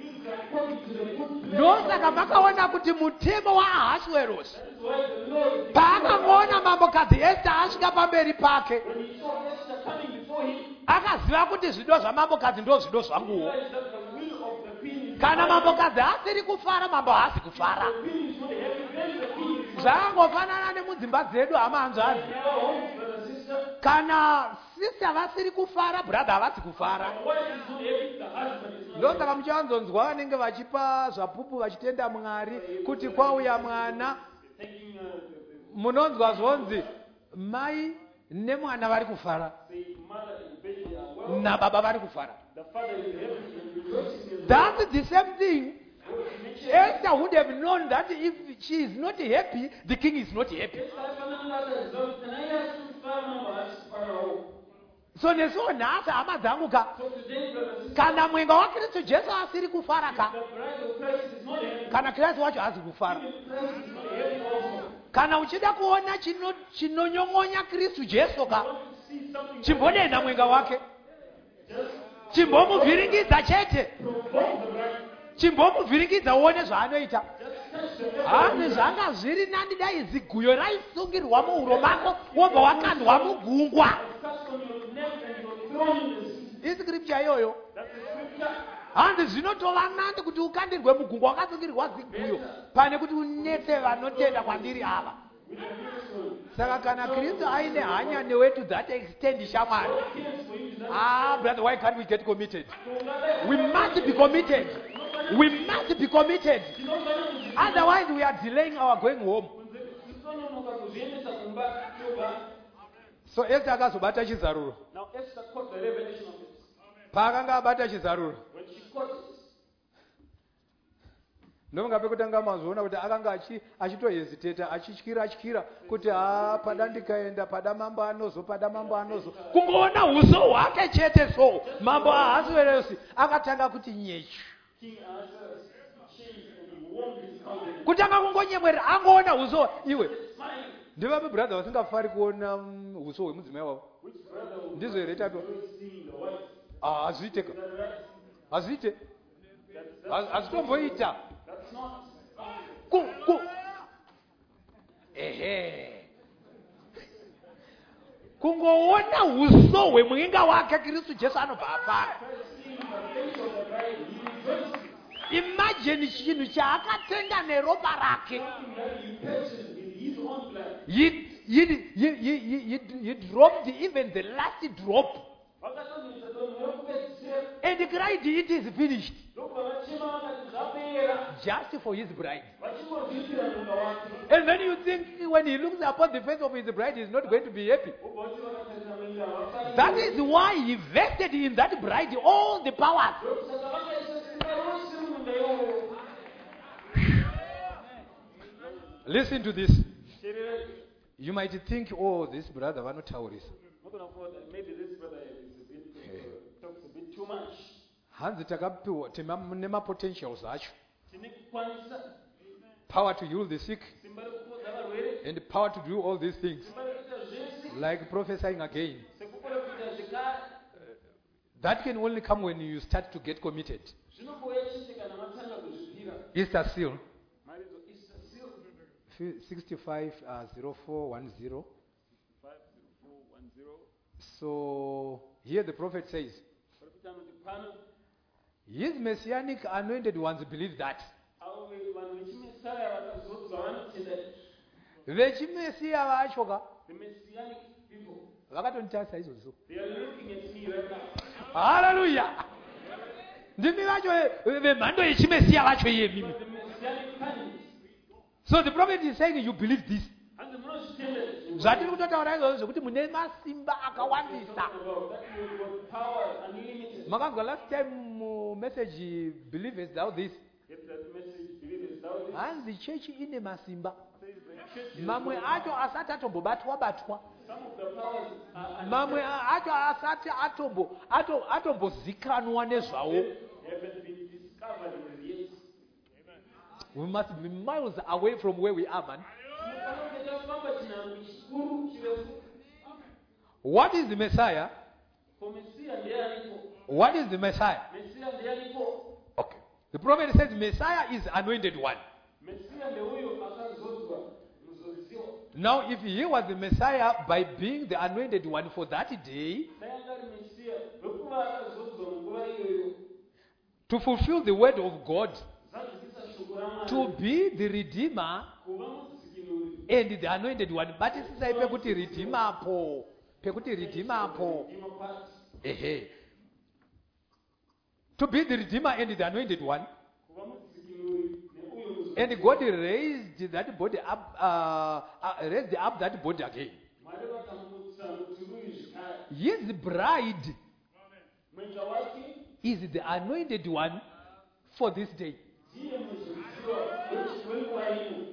Speaker 3: Ndosaka makaona kuti mutemo waAhasuerosi paakaona mambokadzi Esther asvika pamberi pake akaziva kuti zvido zvamambokadzi ndo zvido zvanguwo. Kana mambokadzi asiri kufara, mambo haasi kufara. Zvangofanana nemudzimba dzedu hama hanzvadzi. Kana sista vasiri kufara, brother havasi kufara. Ndosaka muchanzonzwa vanenge vachipa zvapupu vachitenda Mwari kuti kwauya mwana, munonzwa zvonzi mai nemwana vari kufara nababa vari kufara. That's the same thing. Esther would have known that if she is not happy, the king is not happy. So neso nhasi hama dzangu ka, kana mwenga waKristu Jesu asiri kufara ka, kana Kristu wacho haasi kufara. Kana uchida kuona chinonyongonya Kristu Jesu ka, chimbonena mwenga wake, chimbomuvhiringidza chete, chimbomuvhiringidza uone zvaanoita. Hani zvanga zviri nani dai ziguyo raisungirwa muhuro mako wobva wakandwa mugungwa. Iscripture iyoyo. Handi zvinotova nandi kuti ukandirwe mugungwa wakasungirwa ziguyo pane kuti unetse vanotenda kwandiri ava. Saka kana Kristu aine hanya newe to that extent shamwari. Brother, why can't we get committed? We must be committed. We must be committed. Otherwise we are delaying our going home. So Esther akazobata chizaruro.
Speaker 2: Now Esther caught the revelation of it.
Speaker 3: Paakanga abata chizaruro,
Speaker 2: When she caught it,
Speaker 3: ndonga pekutanga mazoona kuti akanga achitohesiteta achityira kuti pada ndikaenda pada mambo anozo kungoona uso hwake chete. So mambo aAhasuerosi akatanga kuti nyechu,
Speaker 2: King Ahasuerus changed and he warmed his countenance.
Speaker 3: kutanga kungonyemwerera angoona uso. Iwe
Speaker 2: Smiling.
Speaker 3: ndivape brother vasingafari kuona uso hwemudzimai wavo,
Speaker 2: Which brother would
Speaker 3: ndizvo here tato
Speaker 2: seeing the wife?
Speaker 3: hazviiteka,
Speaker 2: Is that right?
Speaker 3: hazviite,
Speaker 2: That's
Speaker 3: hazitomboita.
Speaker 2: not.
Speaker 3: Kungoona uso hwemwenga wake Kristu Jesu anobva afara.
Speaker 2: Seeing the face of the bride, he rejoiced.
Speaker 3: Imagine chinhu chaakatenga neropa rake.
Speaker 2: That he purchased with his own blood.
Speaker 3: He dropped even the last drop
Speaker 2: Vakatozvisa kuti murikupedzisira.
Speaker 3: and cried, it is finished.
Speaker 2: Ndokubva vachema vakati zvapera. vanoyera
Speaker 3: just for his bride.
Speaker 2: vachingozvipira munda wake
Speaker 3: And then you think when he looks upon the face of his bride, he's not going to be happy.
Speaker 2: ubva kuti vakatarisa mwenga havafani
Speaker 3: That is why he vested in that bride all the powers.
Speaker 2: saka vakaisa simba rose mumunda iwoyo.
Speaker 3: Listen to this.
Speaker 2: Teerera,
Speaker 3: You might think, oh, this brother vanotaurisa.
Speaker 2: unogona kuona maybe this brother is a bit talks a bit too much.
Speaker 3: Hanzi takapiwa nemapotentials acho.
Speaker 2: Tine kukwanisa
Speaker 3: Power to heal the sick
Speaker 2: simba rekupodza varwere,
Speaker 3: and power to do all these things.
Speaker 2: simba rekuita zvese,
Speaker 3: Like prophesying again.
Speaker 2: sekukona kuita zvekare.
Speaker 3: That can only come when you start to get committed.
Speaker 2: Zvinongouya chete kana matanga kuzvipira.
Speaker 3: Easter seal.
Speaker 2: Maridzo Easter seal
Speaker 3: 650410.
Speaker 2: 50410.
Speaker 3: So here the prophet says,
Speaker 2: Profita anoti pano
Speaker 3: his messianic anointed ones believe that.
Speaker 2: avo vanhu vechimesaya vakazodzwa vanotenda
Speaker 3: Vechimesiya vachoka
Speaker 2: the messianic people.
Speaker 3: vakatontarisa izvozvo.
Speaker 2: They are looking at me right now.
Speaker 3: Hallelujah. Ndimi vacho vemhando yechimesiya vacho iyemimi.
Speaker 2: The messianic candidates.
Speaker 3: So the prophet is saying you believe this.
Speaker 2: And the munozvitenda izvi.
Speaker 3: Zvatiri kutotaura izvozvo zvekuti mune masimba akawandisa.
Speaker 2: That you got power unlimited.
Speaker 3: Makanzwa last time message believers thou this.
Speaker 2: Get that message, believe it, thou this.
Speaker 3: Hanzi chechi ine masimba.
Speaker 2: Says the church is
Speaker 3: Mamwe acho asati atombobatwa.
Speaker 2: some of the powers are
Speaker 3: Mamwe acho asati atombozikanwa nezvawo.
Speaker 2: haven't been discovered yet.
Speaker 3: We must be miles away from where we are, man.
Speaker 2: Tinofanira kunge tafamba chinhambwe chikuru chirefu.
Speaker 3: What is the Messiah?
Speaker 2: For Messiah ndianipo.
Speaker 3: What is the Messiah?
Speaker 2: Messiah ndianipo.
Speaker 3: Okay. The prophet says Messiah is anointed one.
Speaker 2: Messiah ndeuyo akazodzwa muzoziwa.
Speaker 3: Now, if he was the Messiah by being the anointed one for that day,
Speaker 2: Dai angari Messiah wekuva akazodzwa munguva iyoyo.
Speaker 3: to fulfill the word of God,
Speaker 2: Zadzisisa shoko raMwari.
Speaker 3: to be the Redeemer
Speaker 2: Kuva mudzikinuri.
Speaker 3: and the anointed one. But sisai pekuti Redeemer po. Pekuti Redeemer po.
Speaker 2: Ndima part.
Speaker 3: Ehe. To be the Redeemer and the anointed one.
Speaker 2: Kuva mudzikinuri neuyo muzoziwa.
Speaker 3: And God raised that body up, raised up that body again.
Speaker 2: Mwari vakamutsa mutumbi zvekare.
Speaker 3: His bride
Speaker 2: Mwenga wake
Speaker 3: is the anointed one for this day.
Speaker 2: ndiye muzoziwa wenguva ino.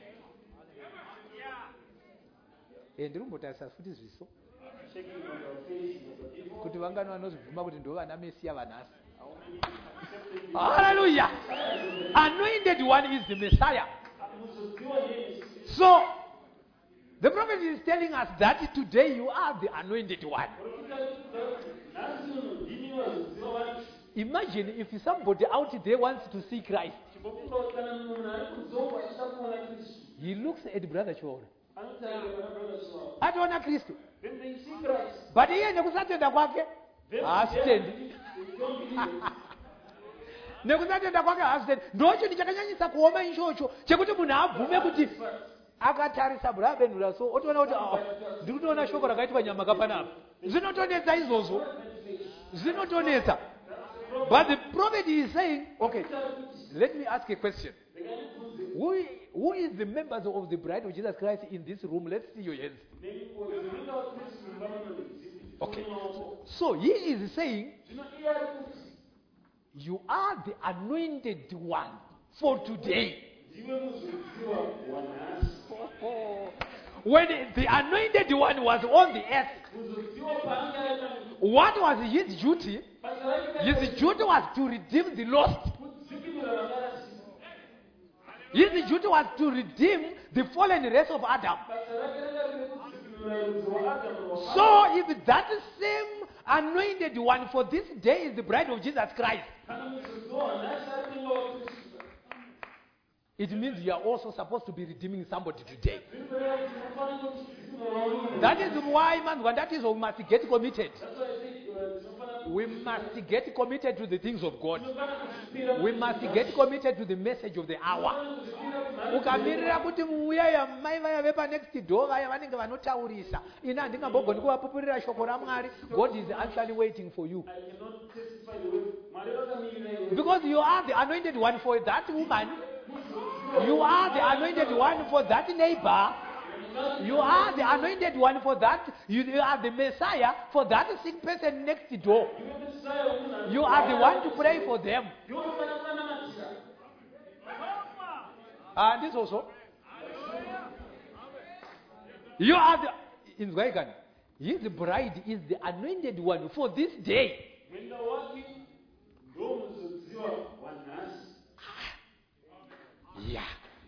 Speaker 3: Ndiri kumbotarisa futi zviso
Speaker 2: Checking on your face, your people.
Speaker 3: kuti vangano vanozvibvuma kuti ndo vana Mesiya vanhasi.
Speaker 2: How many accepted me?
Speaker 3: Hallelujah. Anointed one is the Messiah.
Speaker 2: Muzoziwa ndiye Messiah.
Speaker 3: So the prophet is telling us that today you are the anointed one.
Speaker 2: Nhasi uno ndini vazoziva vantu.
Speaker 3: Imagine if somebody out there wants to see Christ.
Speaker 2: Chimbofunga kuti kana munhu ari kudzonga achida kuona Kristu,
Speaker 3: He looks at brother Chiora.
Speaker 2: anotarira pana brother Chiwawa.
Speaker 3: Atoona Kristu.
Speaker 2: Then they see Christ.
Speaker 3: But iye nekusatenda kwake
Speaker 2: Then
Speaker 3: haasitendi.
Speaker 2: they don't believe it.
Speaker 3: Nekusatenda kwake haasitendi. Ndocho chakanyanyisa kuoma ichocho chekuti munhu abvume kuti akatarisa brabendura so otoona kuti ndiri kutoona shoko rakaitwa nyama kapanapa. Zvinotonetsa izvozvo. Zvinotonetsa. But the prophet is saying, okay, let me ask a question. Who is the members of the bride of Jesus Christ in this room? Let's see your hands. Okay. So he is saying, you are the anointed one for today. When the anointed one was on the earth, what was his duty? His duty was to redeem the lost. His duty was to redeem the fallen race of Adam. So if that same anointed one for this day is the bride of Jesus Christ, it means you are also supposed to be redeeming somebody today. That is why, man, that is why we must get committed. We must get committed to the things of God. We must get committed to the message of the hour. ukamirira kuti muyaya mai vaya vepanext door vaya vanenge vanotaurisa ina handingambogoni kuvapupurira shoko ramwari. God is actually waiting for you,
Speaker 2: I cannot testify the word. Mwari vakamirira iwe.
Speaker 3: because you are the anointed one for that woman. You are the anointed one for that neighbor. You are the anointed one for that. You are the Messiah for that sick person next door. You are the one to pray for them. And this also. You are the in Zwaigan. His bride is the anointed one for this day. Yeah.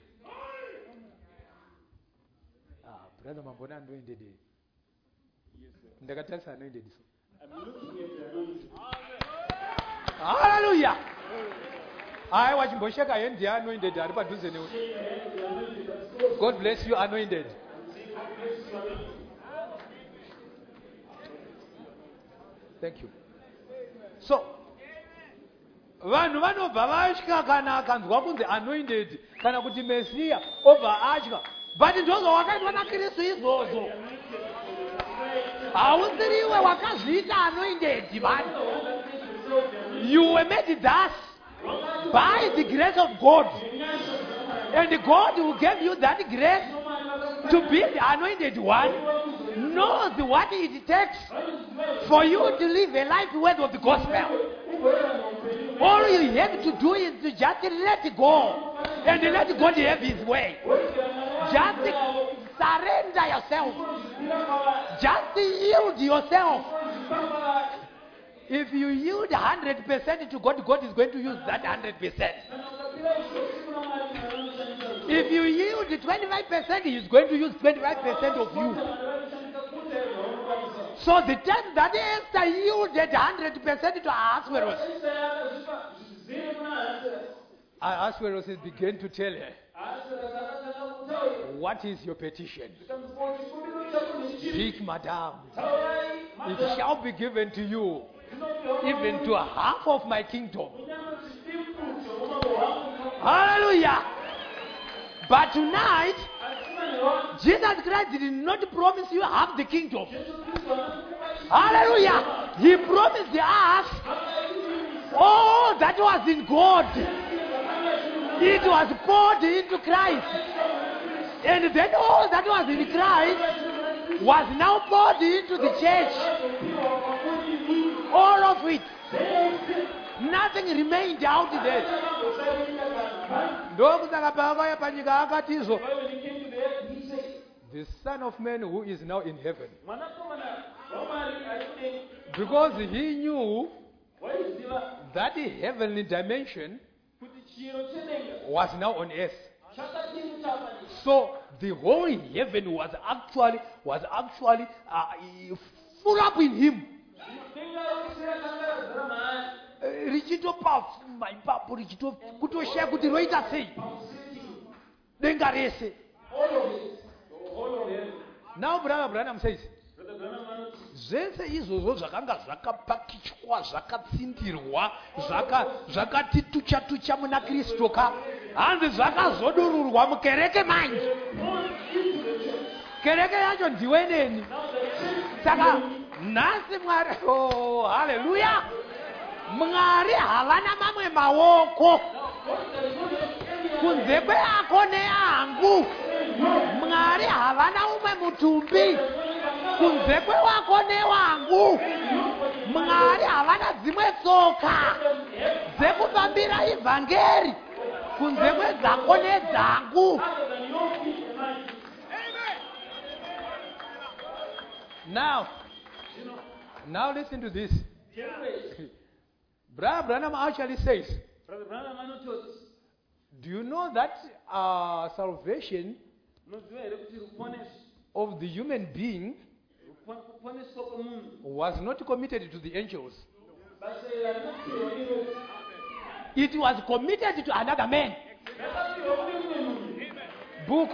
Speaker 3: Brother Mambona anointed. Ndakatarisa anointed so.
Speaker 2: I'm looking at the anointing.
Speaker 3: Hallelujah. I watch Mbosheka and anointed. God bless you, anointed. Thank you. So, vanhu vanobva vatya kana akanzwa kunzi anointed kana kuti Messiah obva atya, but ndozvo wakaitwa naKristu izvozvo. Hausiriwe wakazviita anointed man. You were made thus by the grace of God, and God who gave you that grace to be the anointed one knows what it takes for you to live a life worthy of the gospel. All you have to do is to just let go and let God have his way. Just surrender yourself. Just yield yourself. If you yield 100% to God, God is going to use that 100%. If you yield 25%, He is going to use 25% of you. So the time that Esther yielded 100% to Ahasuerus, Ahasuerus began to tell her, what is your petition? Speak, madam. It shall be given to you, even to half of my kingdom. Hallelujah. But tonight, Jesus Christ did not promise you half the kingdom. Hallelujah. He promised us all that was in God. It was poured into Christ. And then all that was in Christ was now poured into the church. All of it. Nothing remained out there. The Son of Man who is now in heaven. Because he knew that the heavenly dimension was now on earth. So the whole heaven was actually full up in him. Richitopafuma ipapo kutoshaya kuti roita sei denga rese. Now Brother Branham says, zvese izvozvo zvakanga zvakapakichwa zvakatsindirwa zvakati tucha muna Kristu ka hanzi zvakazodururwa mukereke manje. Kereke yacho ndiweneni. Saka nhasi Mwari, oh hallelujah, Mwari havana mamwe maoko kunze kweako neangu. Mwari havana umwe mutumbi kunze kwewako newangu. Mwari havana dzimwe tsoka dzekupambira ivhangeri kunze kwedzako nedzangu. Now listen to this. Brother Branham actually says, do you know that salvation of the human being was not committed to the angels? It was committed to another man. Book.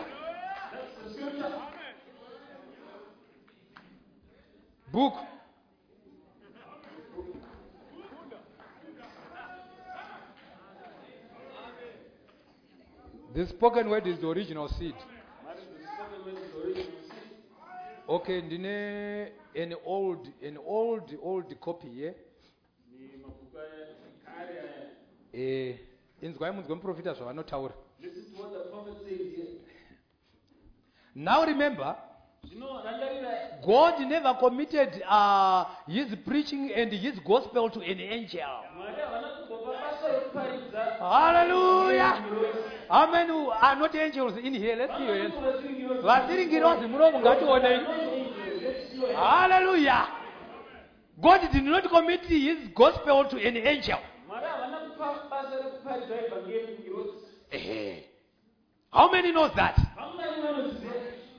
Speaker 1: The spoken word is the original seed.
Speaker 2: Mari the spoken word is the original seed.
Speaker 1: Okay, ndine an old copy here.
Speaker 2: Ni mabhuku ekare aya.
Speaker 1: Inzwai munzwe muprofita zvavanotaura.
Speaker 2: Listen to what the prophet says here.
Speaker 1: Now remember,
Speaker 2: Randarira,
Speaker 1: God never committed his preaching and his gospel to an angel.
Speaker 2: Mwari havana kugopa basa rekuparidza.
Speaker 1: Hallelujah. How many are not angels in here? Let's see your hands. Vasiringirozi muromo ngatione. Hallelujah. God did not commit his gospel to an angel.
Speaker 2: Mwari havana kupa basa rekuparidza evhangeri kungirozi.
Speaker 1: How many knows that?
Speaker 2: Vamweni vanoziva.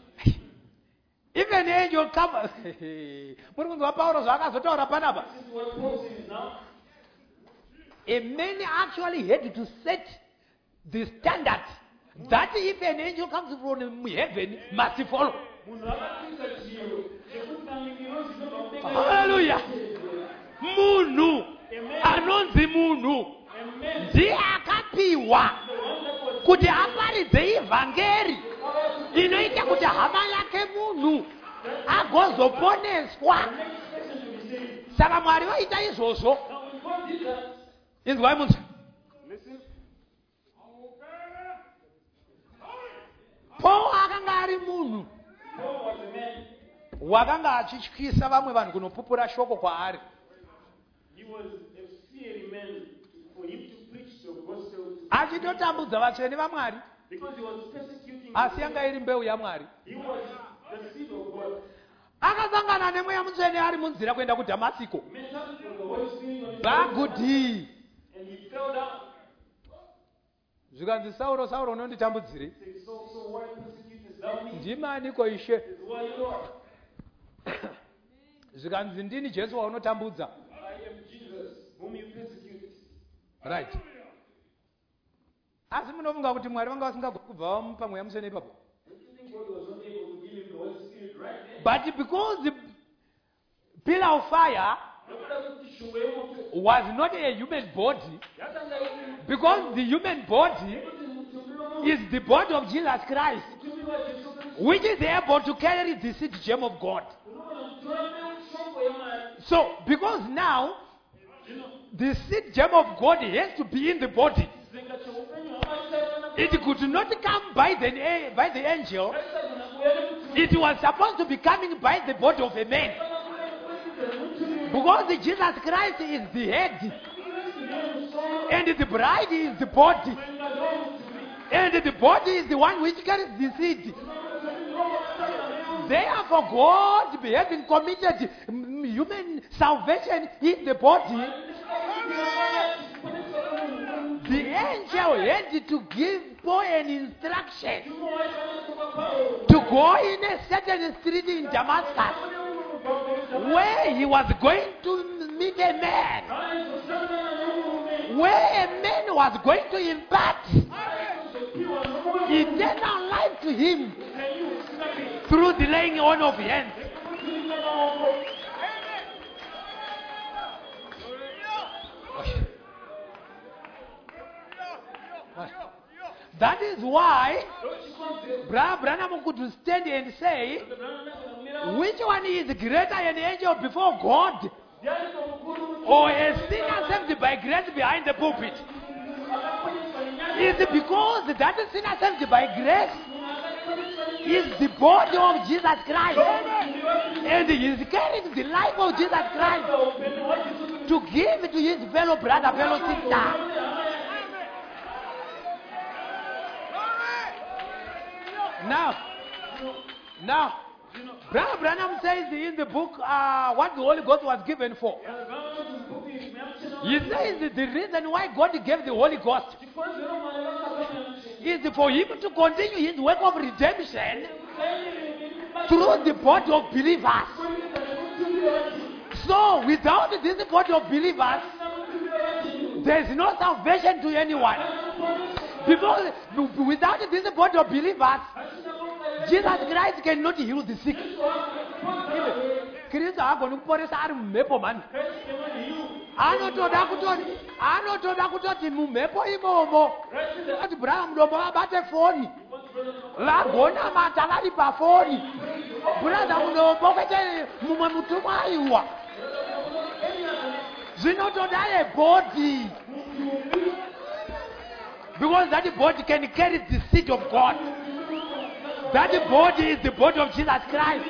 Speaker 1: If an angel comes, muri kunzwa Paulo zvaakazotaura panapa.
Speaker 2: This is what Paul says now.
Speaker 1: A man actually had to set the standard that if an angel comes from heaven, must follow.
Speaker 2: Munhu akaisa chiro chekuti kana ngirozi inobva kudenga.
Speaker 1: Hallelujah. Munhu anonzi munhu ndiye akapiwa kuti aparidze ivhangeri inoita kuti hama yake munhu agozoponeswa. Saka Mwari vaita izvozvo.
Speaker 2: Now when God did that,
Speaker 1: Inzwai munzwa.
Speaker 2: listen,
Speaker 1: Paul akanga ari munhu
Speaker 2: Paul was a man.
Speaker 1: wakanga achityisa vamwe vanhu kunopupura shoko kwaari.
Speaker 2: He was a fiery man for him to preach the gospel to,
Speaker 1: Achitotambudza vatsvene vaMwari,
Speaker 2: because he was persecuting.
Speaker 1: asi yanga iri mbeu yaMwari.
Speaker 2: He was the seed of God.
Speaker 1: Akasangana nemweya mutsvene ari munzira kuenda kuDhamasiko.
Speaker 2: Met up with the Holy Spirit on his
Speaker 1: Bagudhi.
Speaker 2: and he fell down.
Speaker 1: Zvikanzi Sauro, Sauro unonditambudzirei?
Speaker 2: He said, so why persecutest thou me?
Speaker 1: Ndimaniko Ishe?
Speaker 2: He said, who are you, Lord?
Speaker 1: Zvikanzi ndini Jesu waunotambudza.
Speaker 2: I am Jesus, whom you persecute.
Speaker 1: Right. Asi munofunga kuti Mwari vanga vasingagoni kubva pamweya mutsvene ipapo?
Speaker 2: Don't you think God was not able to give him the Holy Spirit right there?
Speaker 1: But because the pillar of fire
Speaker 2: Nokuda kuti shungu yemoto
Speaker 1: was not a human body,
Speaker 2: yakanga iri
Speaker 1: because the human body
Speaker 2: kuti mutumbi wamo
Speaker 1: is the body of Jesus Christ,
Speaker 2: mutumbi waJesu Kristu
Speaker 1: which is able to carry the seed gem of God.
Speaker 2: unogona kutora shoko yamwari.
Speaker 1: So, because now
Speaker 2: Zvino
Speaker 1: the seed gem of God has to be in the body,
Speaker 2: zenga cheupenyu hwamwari chaifana
Speaker 1: it could not come by the angel.
Speaker 2: aisagona kuuya nemutumbi.
Speaker 1: It was supposed to be coming by the body of a man.
Speaker 2: Aifana kuuya nekupesikidza nemutumbi.
Speaker 1: Because Jesus Christ is the head,
Speaker 2: Kristu ndiye musoro
Speaker 1: and the bride is the body,
Speaker 2: mwenga ndomutumbi.
Speaker 1: and the body is the one which carries the seed.
Speaker 2: Mutumbi ndowakataura neyo.
Speaker 1: Therefore, God having committed human salvation in the body, the angel had to give Paul an instruction to go in a certain street in Damascus where he was going to meet a man, where a man was going to impart eternal life to him through the laying on of hands. That is why Brother Branham could stand and say, which one is greater, an angel before God or a sinner saved by grace behind the pulpit? It's because that sinner saved by grace is the body of Jesus Christ, and he is carrying the life of Jesus Christ to give to his fellow brother, fellow sister. Now, Brother Branham says in the book what the Holy Ghost was given for. He says that the reason why God gave the Holy Ghost is for him to continue his work of redemption through the body of believers. So, without this body of believers, there is no salvation to anyone. Because without this body of believers, Jesus Christ cannot heal the sick.
Speaker 3: kristu haagoni kuporesa ari mumhepo mani.
Speaker 2: Christ cannot heal.
Speaker 3: Anotoda kutoti mumhepo imomo
Speaker 2: Right in the
Speaker 3: ati brother mudombo vabate foni
Speaker 2: you want to brother to
Speaker 3: vagona mata vari pafoni. Brother mudombo kwete mumwe mutumwa aiwa. Zvinotoda yebhodhi. Because that body can carry the seed of God. That body is the body of Jesus Christ.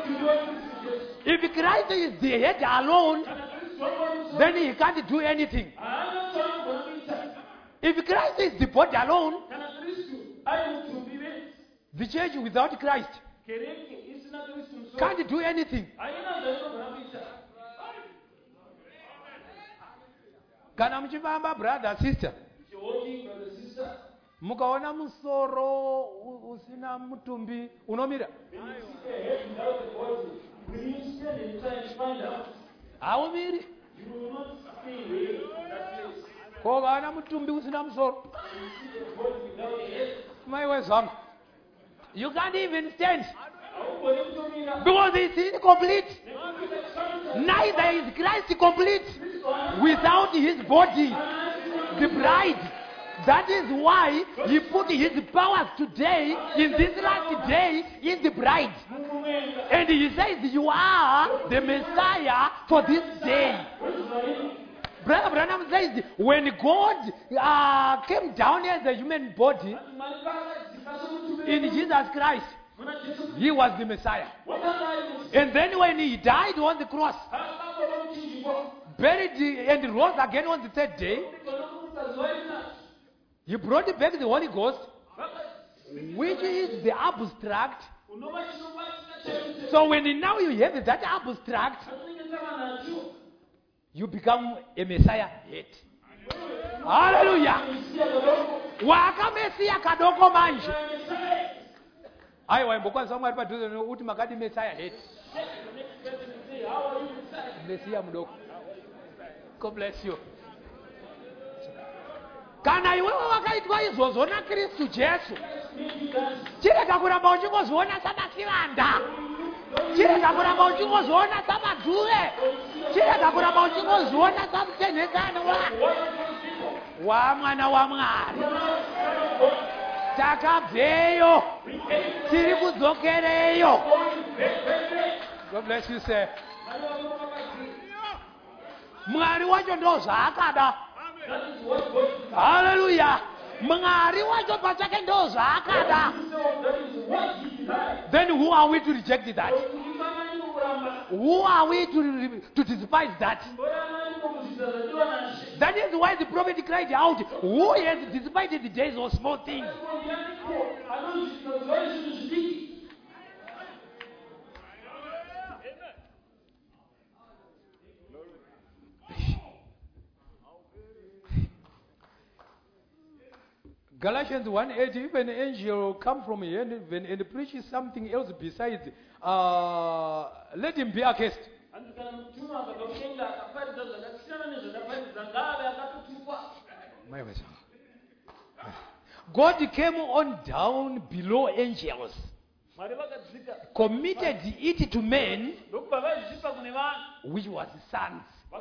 Speaker 3: If Christ is the head alone, then he can't do anything. If Christ is the body alone, the church without Christ can't do anything. Kana muchifamba brother sister, mukaona musoro usina mutumbi unomira haumiri. Ko kana mutumbi usina musoro maiwe zvangu, you can't even stand because it's incomplete. Neither is Christ complete without his body, the bride. That is why he put his powers today, in this last day, in the bride. And he says, you are the Messiah for this day. Brother Branham says, when God came down as a human body in Jesus Christ, he was the Messiah. And then when he died on the cross, buried and rose again on the third day, he brought back the Holy Ghost, which is the abstract. So when now you have that abstract, you become a Messiah yet. Hallelujah. Waka Messiah kadoko manje. Aiwa mbokwanza somewhere padhuze uti makadi Messiah yet. Messiah mudoko. God bless you. Kana iwewe wakaitwa izvozvo naKristu Jesu, chirega kuramba uchingoziona samakivanda, chirega kuramba uchingoziona samadhuve, chirega kuramba uchingoziona samutenhekano wa mwana waMwari. Takabveyo, tiri kudzokereyo. God bless you, sir. Mwari wacho ndo zvaakada. Hallelujah. Mwari wacho pachake ndo zvaakada. Then who are we to reject that? Who are we to despise that? That is why the prophet cried out, who has despised the days of small things? Galatians 1:8, if an angel come from heaven and preaches something else besides, let him be accursed. God came on down below angels, committed it to men, which was sons.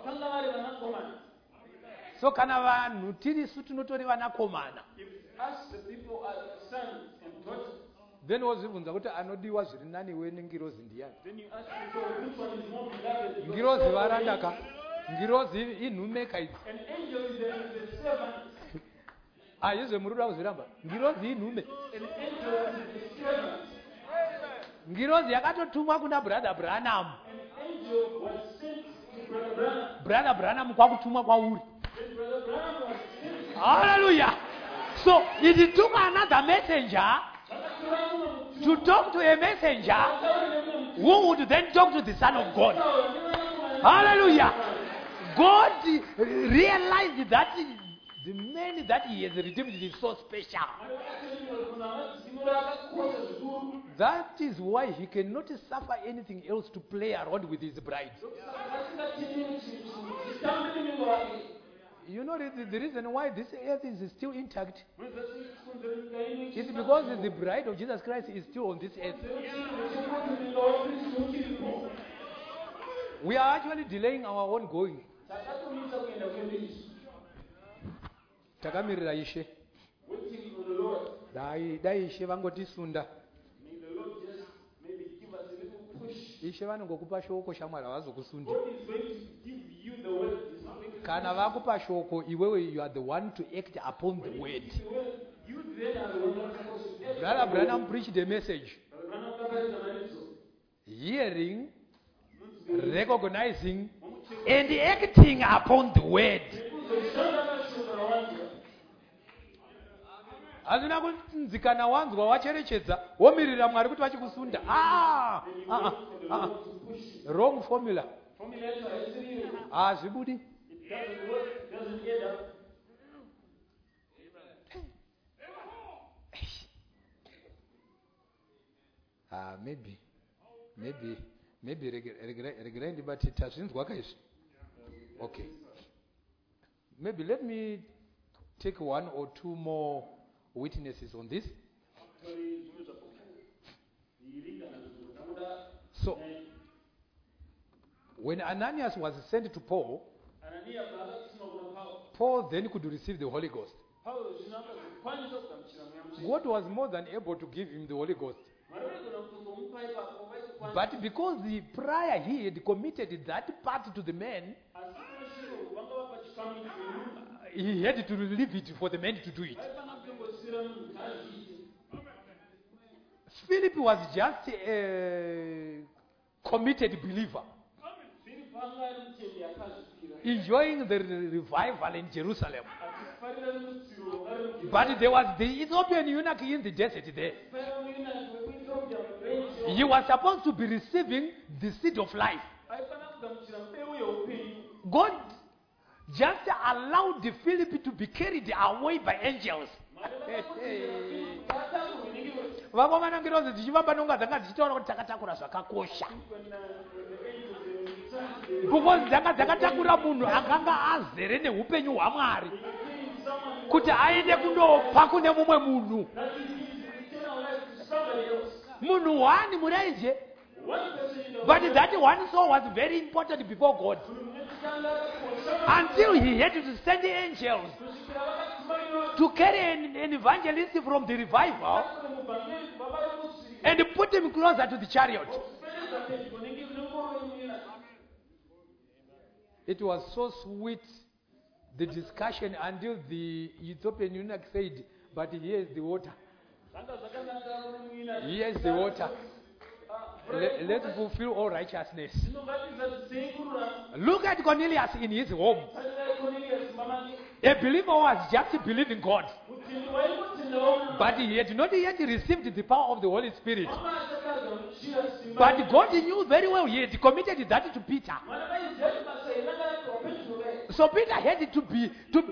Speaker 3: So kana vanhu tirisu tinotori vanakomana.
Speaker 2: As the people are sons and daughters,
Speaker 3: Then wozibvunza kuti anodiwa zviri nani wenengirozi ndiani?
Speaker 2: then you ask yourself, which one is more beloved?
Speaker 3: Ngirozi varandaka. Ngirozi inhumeka idzi.
Speaker 2: An angel is the servant.
Speaker 3: Izve muri kuda kuzviramba. Ngirozi inhume.
Speaker 2: An angel is the servant.
Speaker 3: Ngirozi yakatotumwa kuna brother Branham.
Speaker 2: An angel was sent to Brother Branham.
Speaker 3: Brother Branham kwakutumwa kwauri.
Speaker 2: Then Brother Branham was sent to
Speaker 3: Hallelujah. So it took another messenger to talk to a messenger who would then talk to the Son of God. Hallelujah. God realized that the man that he has redeemed is so special. That is why he cannot suffer anything else to play around with his bride. You know the reason why this earth is still intact is because the bride of Jesus Christ is still on this earth. We are actually delaying our own going.
Speaker 2: takatomisa kuenda kwedu isu.
Speaker 3: Takamirira Ishe.
Speaker 2: Waiting for the Lord.
Speaker 3: Dai Ishe vangotisunda.
Speaker 2: May the Lord just maybe give us a little push.
Speaker 3: Ishe vanongokupa shoko shamwari havazokusundi.
Speaker 2: God is going to give you the word. He's not going to
Speaker 3: Kana vakupa shoko iwewe you are the one to act upon the word.
Speaker 2: give you the word. You then are the one that's supposed to get
Speaker 3: Brother Branham preached a message.
Speaker 2: Hearing,
Speaker 3: Hearing, recognizing, and acting upon the word. Hazina kunzikana wanzwa wacherechedza womirira Mwari kuti vachikusunda. Wrong formula. Zvibudi.
Speaker 2: it doesn't work, it doesn't add up.
Speaker 3: Maybe regerai ndibati tazvinzwa kaizvi. Okay. Maybe let me take one or two more witnesses on this. So, when Ananias was sent to Paul, Paul then could receive the Holy Ghost. God was more than able to give him the Holy Ghost. But because prior he had committed that part to the man, he had to leave it for the man to do it. Philip was just a committed believer, enjoying the revival in Jerusalem. But there was the Ethiopian eunuch in the desert there. He was supposed to be receiving the seed of life. God just allowed the Philip to be carried away by angels. Vakomana ngirozi dzichivamba nonga dzanga dzichitaura kuti takatakura zvakakosha. Because dzanga dzakatakura munhu akanga azere neupenyu hwaMwari kuti aende kundopa kune mumwe munhu. Munhu wani murenje. But that one soul was very important before God. Until he had to send the angels to carry an evangelist from the revival and put him closer to the chariot. It was so sweet, the discussion, until the Ethiopian eunuch said, but here's the water. Here's the water. Let's fulfill all righteousness. Look at Cornelius in his home. A believer was just believing God. But he had not yet received the power of the Holy Spirit. But God knew very well he had committed that to Peter. So Peter had to be,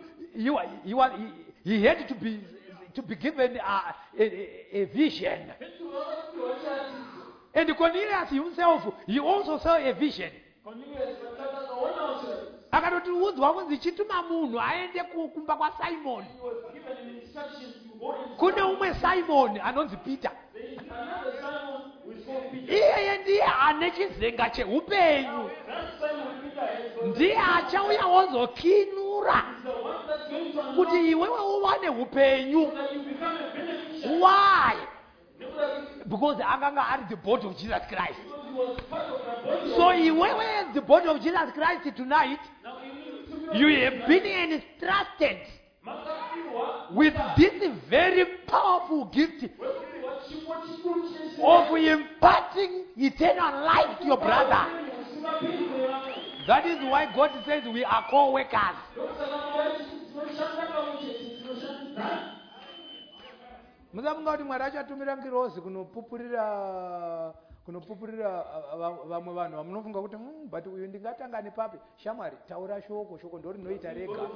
Speaker 3: he had to be given a vision. And Cornelius himself, he also saw a vision. Akatoti udzwa kunzi chituma munhu aende kumba kwa Simon. Kune umwe Simon anonzi Peter. Iye ndiye ane chizenga cheupenyu. Ndiye achauya wozokinura kuti iwewe uwane upenyu. Why? Because akanga ari the body of Jesus Christ. So iwewe as the body of Jesus Christ tonight, you have been entrusted with this very powerful gift of imparting eternal life to your brother. That is why God says we are co-workers. Muzamunga kuti Mwari achatumira ngirozi kunopupurira vamwe vanhu vamunofunga kuti but uyu ndingatanga nepapi. Shamwari taura shoko ndori rinoita rega.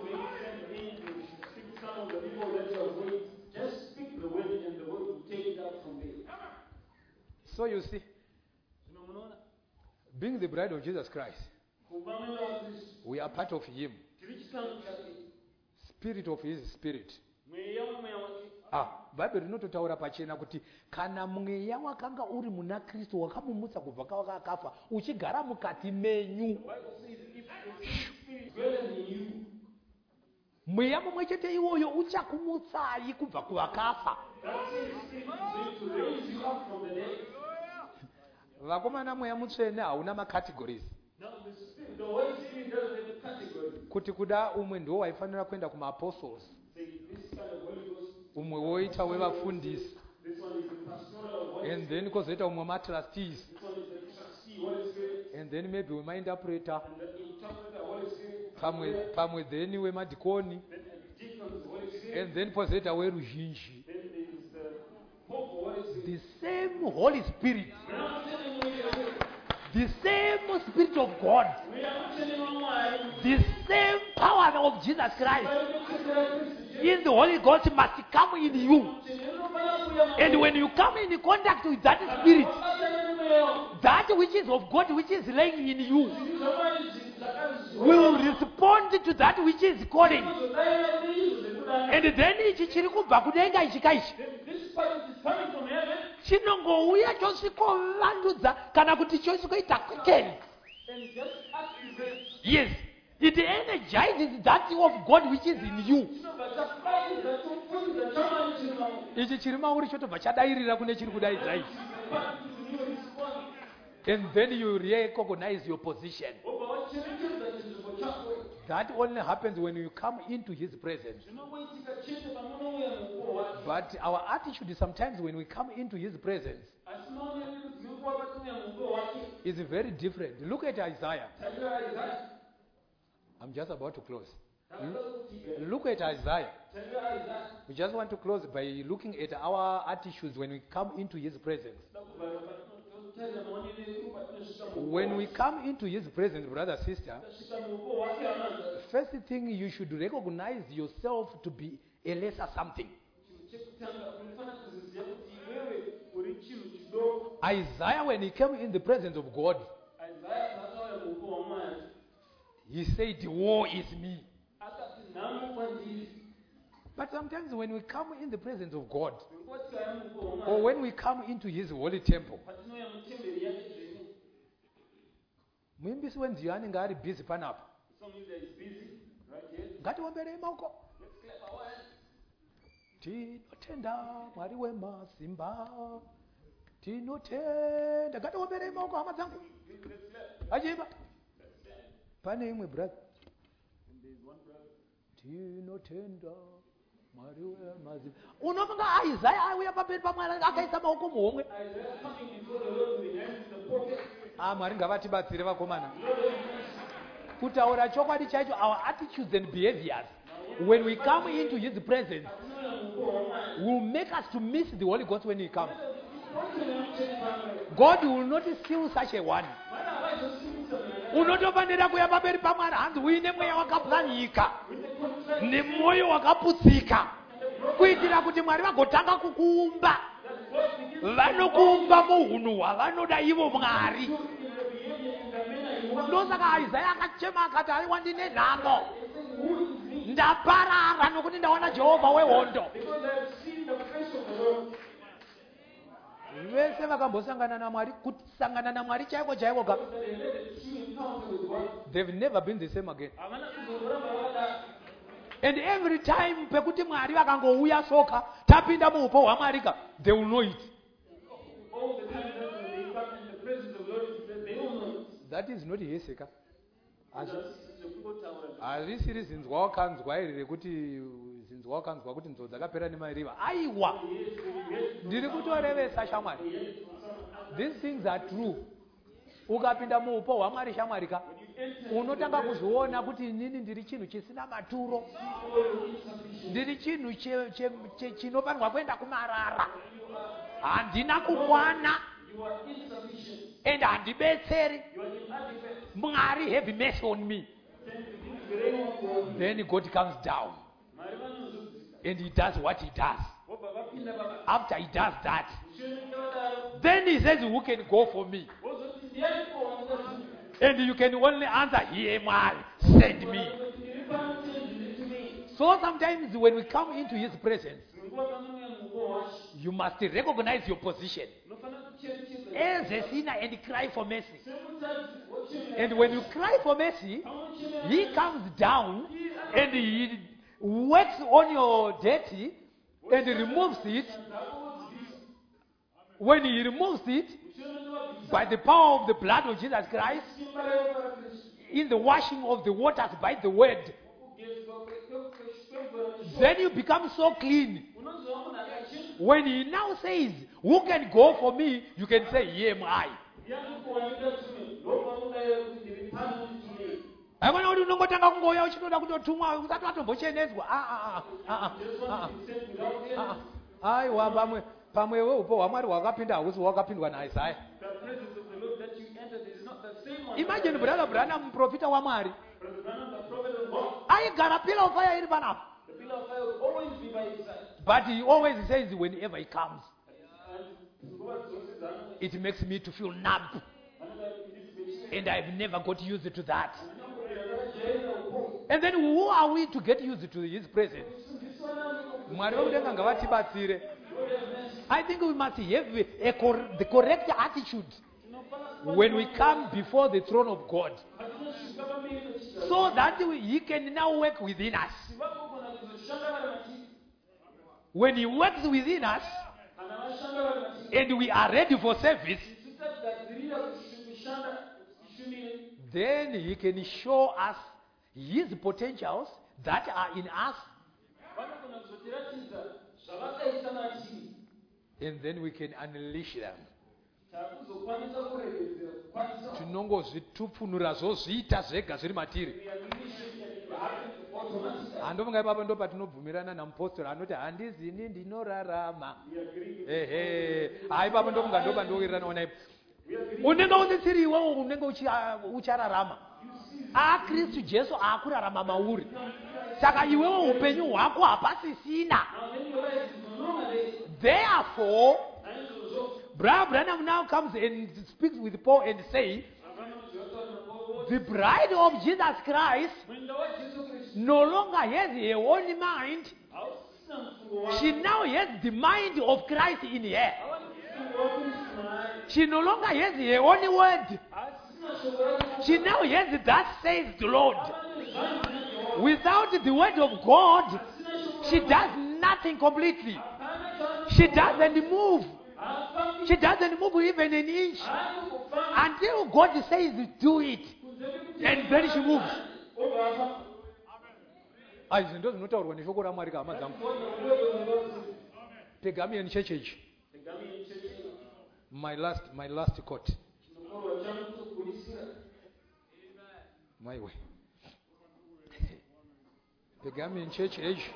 Speaker 2: Just speak the word and the word will take it up from there.
Speaker 3: So you see, being the bride of Jesus Christ, we are part of Him. Spirit of His Spirit. bhaibheri rinototaura pachena kuti kana mweya wakanga uri muna Kristu wakamumutsa kubva kwavakafa uchigara mukati menyu, mweya mumwe chete iwoyo uchakumutsai kubva kuvakafa. Vakomana, mweya mutsvene hauna macategories. Kuti kuda umwe ndiwo waifanira kuenda kumaapostles, umwe woita wevafundisi, and then kozoita umwe matrustees, and then maybe wemainterpreter, pamwe then wemadhikoni, and then pozoita weruzhinji. The same Holy Spirit, the same Spirit of God, the same power of Jesus Christ in the Holy Ghost must come in you. And when you come in contact with that Spirit, that which is of God, which is laying in you, will respond to that which is calling. And then ichi chiri kubva kudenga ichi kaichi chinongouya chosvikovandudza kana kuti chosvikoita quicken. Yes, it energizes that of God which is in you. Ichi chiri mauri chotobva chadairira kune chiri kudaidza ichi. And then you recognize your position. That only happens when you come into His presence. But our attitude sometimes when we come into His presence is very different. Look at Isaiah. I'm just about to close. Look at Isaiah. We just want to close by looking at our attitudes when we come into His presence. When we come into His presence, brother, sister, first thing you should recognize yourself to be a lesser something. Isaiah, when he came in the presence of God, he said, "Woe is me." But sometimes when we come in the presence of God, or when we come into His holy temple, muimbisi wenziyo anenge ari busy panapa. Ngatiomberei maoko. Tinotenda Mwari wemasimba, tinotenda. Ngatiomberei maoko hama dzangu. Achiba. Pane imwe brother. Tinotenda Mwari wemasimba. Unofunga Isaiah auya pamberi paMwari akaisa maoko muhomwe. Mwari ngavatibatsire vakomana. Kutaura chokwadi chaicho, our attitudes and behaviors when we come into His presence will make us to miss the Holy Ghost when He comes. God will not steal such a one. Unotofanira kuya pamberi paMwari hanzi uine mweya wakapwanyika nemwoyo wakaputsika kuitira kuti Mwari vagotanga kukuumba. Vanokuumba muhunhu hwavanoda ivo Mwari. Ndosaka Isaiah akachema akati, "Aiwa ndine nhamo, ndaparara nokuti ndaona Jehovha wehondo." Vese vakambosangana naMwari, kusangana naMwari chaiko chaiko ka, they've never been the same again. And every time pekuti Mwari vakangouya soka tapinda muupo hwaMwari ka, they will know it. That is not Heseka. Harisiri zinzwa wakanzwa iri rekuti zinzwa wakanzwa kuti nzou dzakapera nemairiva. Aiwa, ndiri kutorevesa shamwari. These things are true. Ukapinda muupo hwaMwari shamwari ka, unotanga kuzviona kuti inini ndiri chinhu chisina maturo, ndiri chinhu chinofanirwa kuenda kumarara, handina kukwana, and handibetseri. Mwari have mercy on me. Then God comes down and He does what He does. After He does that, then He says, "Who can go for me?" And you can only answer, "Here Mwari, send me." So sometimes when we come into His presence, You must recognize your position
Speaker 2: unofanira kucherechedza
Speaker 3: as a sinner and cry for mercy.
Speaker 2: semutadzi wochemera
Speaker 3: And when you cry for mercy,
Speaker 2: pamwochemera
Speaker 3: he comes down and he works on your dirty and removes it. When he removes it, by the power of the blood of Jesus Christ, in the washing of the waters by the word, then you become so clean. When he now says, who can go for me? You can say, here am I. Haikona kuti unongotanga kungouya uchinoda kutotumwa usati watombochenedzwa. Aiwa pamwewe upo hwamwari hwakapinda hausi hwakapindwa naIsaiah. Imagine brother Branham, profita wamwari, aigara pillar of fire iri panapo. But he always says whenever he comes, it makes me to feel numb. And I've never got used to that. And then who are we to get used to his presence? I think we must have the correct attitude when we come before the throne of God, so that he can now work within us. When he works within us and we are ready for service, then he can show us his potentials that are in us, and then we can unleash them. Tinongozvitupunura zozviita zvega zviri matiri. Handovunga ipapa ndo patinobvumirana namupostori anoti handizini ndinorarama. Ipapa ndovunga ndo pandowirirana ona ipo. Unenge usiri iwewe unenge uchararama. Kristu Jesu akurarama mauri. Saka iwewe upenyu hwako hapasisina. Therefore, Brother Branham now comes and speaks with Paul and says, the bride of Jesus Christ no longer has her own mind. She now has the mind of Christ in her. She no longer has her own word. She now has that says the Lord. Without the word of God, she does nothing completely. She doesn't move. She doesn't move even an inch until God says do it, and then she moves. Izinto zvinotaurwa neshoko raMwari kahama dzangu. Pegamian Church. My last quote. My way. Pegamian Church Age.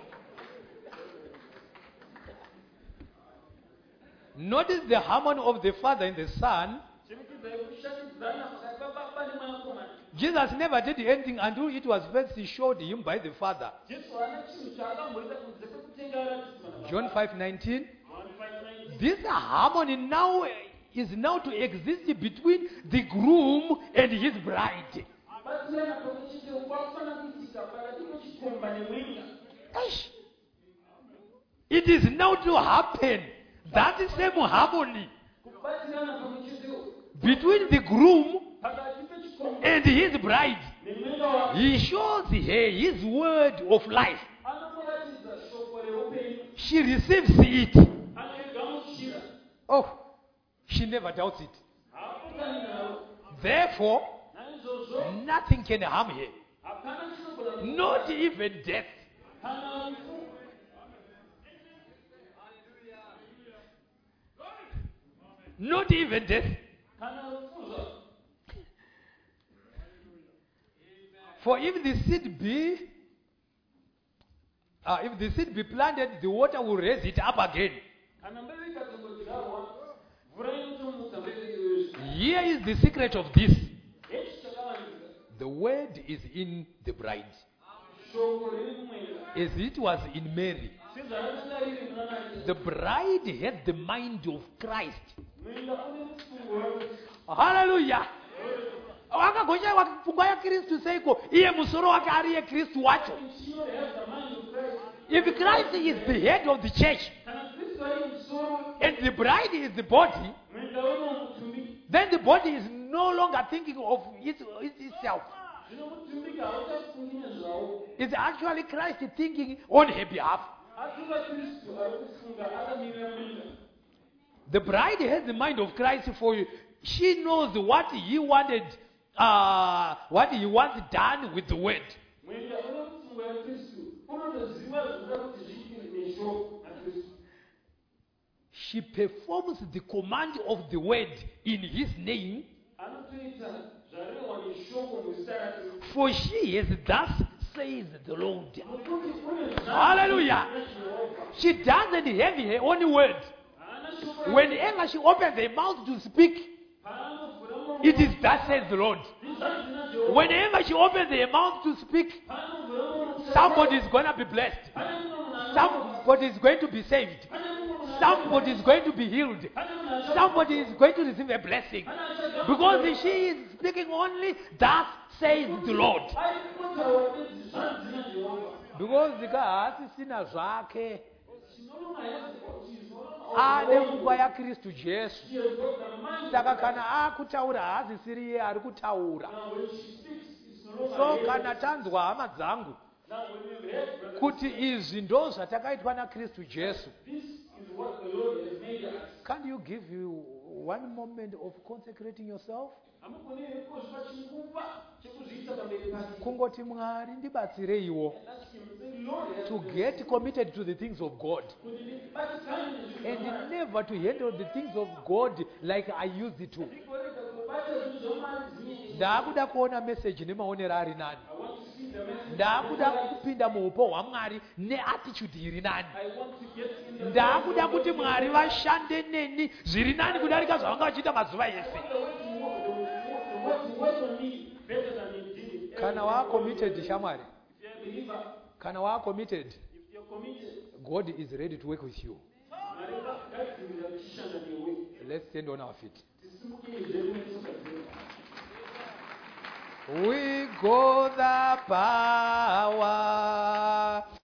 Speaker 3: Notice the harmony of the Father and the Son. Jesus never did anything until it was first showed him by the Father. John 5:19. This harmony now is now to exist between the groom and his bride. It is now to happen. That same harmony between the groom and his bride. He shows her his word of life. She receives it. Oh, she never doubts it. Therefore, nothing can harm her. Not even death. Not even death. For if the seed be planted, the water will raise it up again. Here is the secret of this. The word is in the bride, as it was in Mary. The bride has the mind of Christ. Hallelujah. Wakagonyaiwa pfungwa yaKristu seiko iye musoro wake ari yeKristu wacho. If Christ is the head of the church,
Speaker 2: Kristu ari musoro,
Speaker 3: and the bride is the body,
Speaker 2: mwenga wenu mutumbi.
Speaker 3: then the body is no longer thinking of itself.
Speaker 2: Zvino mutumbi hautafunginya zvawo.
Speaker 3: It's actually Christ thinking on her behalf.
Speaker 2: Atuva Kristu ari kufunga akamirira mwenga.
Speaker 3: The bride has the mind of Christ for you. She knows what he wanted, what he wants done with the word.
Speaker 2: Mwenga une kufunga ya Kristu. Unotoziva zvoda kuti zviitike neshoko naKristu.
Speaker 3: She performs the command of the word in his name,
Speaker 2: Anotoita zvarehwa neshoko muzita rake.
Speaker 3: for she has thus says the Lord.
Speaker 2: Nokuti une zvanzi
Speaker 3: Hallelujah.
Speaker 2: naJehovha.
Speaker 3: She doesn't have her own word.
Speaker 2: Haana shoko rake.
Speaker 3: Whenever she opens her mouth to speak,
Speaker 2: Paanovhura muromo
Speaker 3: it is thus says the Lord.
Speaker 2: ndizvanzi naJehovha.
Speaker 3: Whenever she opens her mouth to speak,
Speaker 2: Paanovhura muromo
Speaker 3: somebody is going to be blessed.
Speaker 2: pane mumwe munhu ana-
Speaker 3: Somebody is going to be saved.
Speaker 2: pane mumwe munhu ana-
Speaker 3: Somebody is going to be healed.
Speaker 2: pane munhu acha-
Speaker 3: Somebody is going to receive a blessing.
Speaker 2: pane achaga-
Speaker 3: Because she is speaking only, thus says the Lord.
Speaker 2: Ari kungotaura bedzi, zvanzi naJehovha.
Speaker 3: Because haasisina zvake
Speaker 2: Chinoroma hezi, chinoroma-
Speaker 3: ane nguva yaKristu Jesu.
Speaker 2: She has got the mind.
Speaker 3: Saka kana akutaura haasisiri iye ari kutaura.
Speaker 2: Now when she speaks, it's no longer
Speaker 3: So
Speaker 2: her.
Speaker 3: kana tanzwa hama dzangu
Speaker 2: Now when you read, brother,
Speaker 3: kuti izvi ndo zvatakaitwa naKristu Jesu,
Speaker 2: this is what the Lord has made us.
Speaker 3: can you give you one moment of consecrating yourself?
Speaker 2: Hamugoni here kusva chinguva chekuzviisa pamberi pake.
Speaker 3: Kungoti Mwari ndibatsireiwo
Speaker 2: Ask him, say, Lord, has
Speaker 3: to get committed to the things of God
Speaker 2: kuti ndibatisane nezvinhu zvaMwari.
Speaker 3: and never to handle the things of God like I used to.
Speaker 2: Ndikorega kubata zvinhu zvaMwari zvinezvi.
Speaker 3: Ndakuda kuona message nemaonero ari nani.
Speaker 2: I want to see the message.
Speaker 3: Ndakuda kupinda muupo hwaMwari neattitude iri nani.
Speaker 2: I want to get in the
Speaker 3: Ndakuda kuti Mwari vashande neni zviri nani kudarika zvavanga vachiita mazuva ese.
Speaker 2: the way to work on me better than he did it.
Speaker 3: Kana waacommitted shamwari,
Speaker 2: If you're a believer,
Speaker 3: kana waacommitted,
Speaker 2: if you're committed,
Speaker 3: God is ready to work with you.
Speaker 2: Mwari ngagadzirira kuchishanda newe.
Speaker 3: Let's stand on our feet.
Speaker 2: Tisimukire zvedu netsoka dzedu.
Speaker 3: We got the power.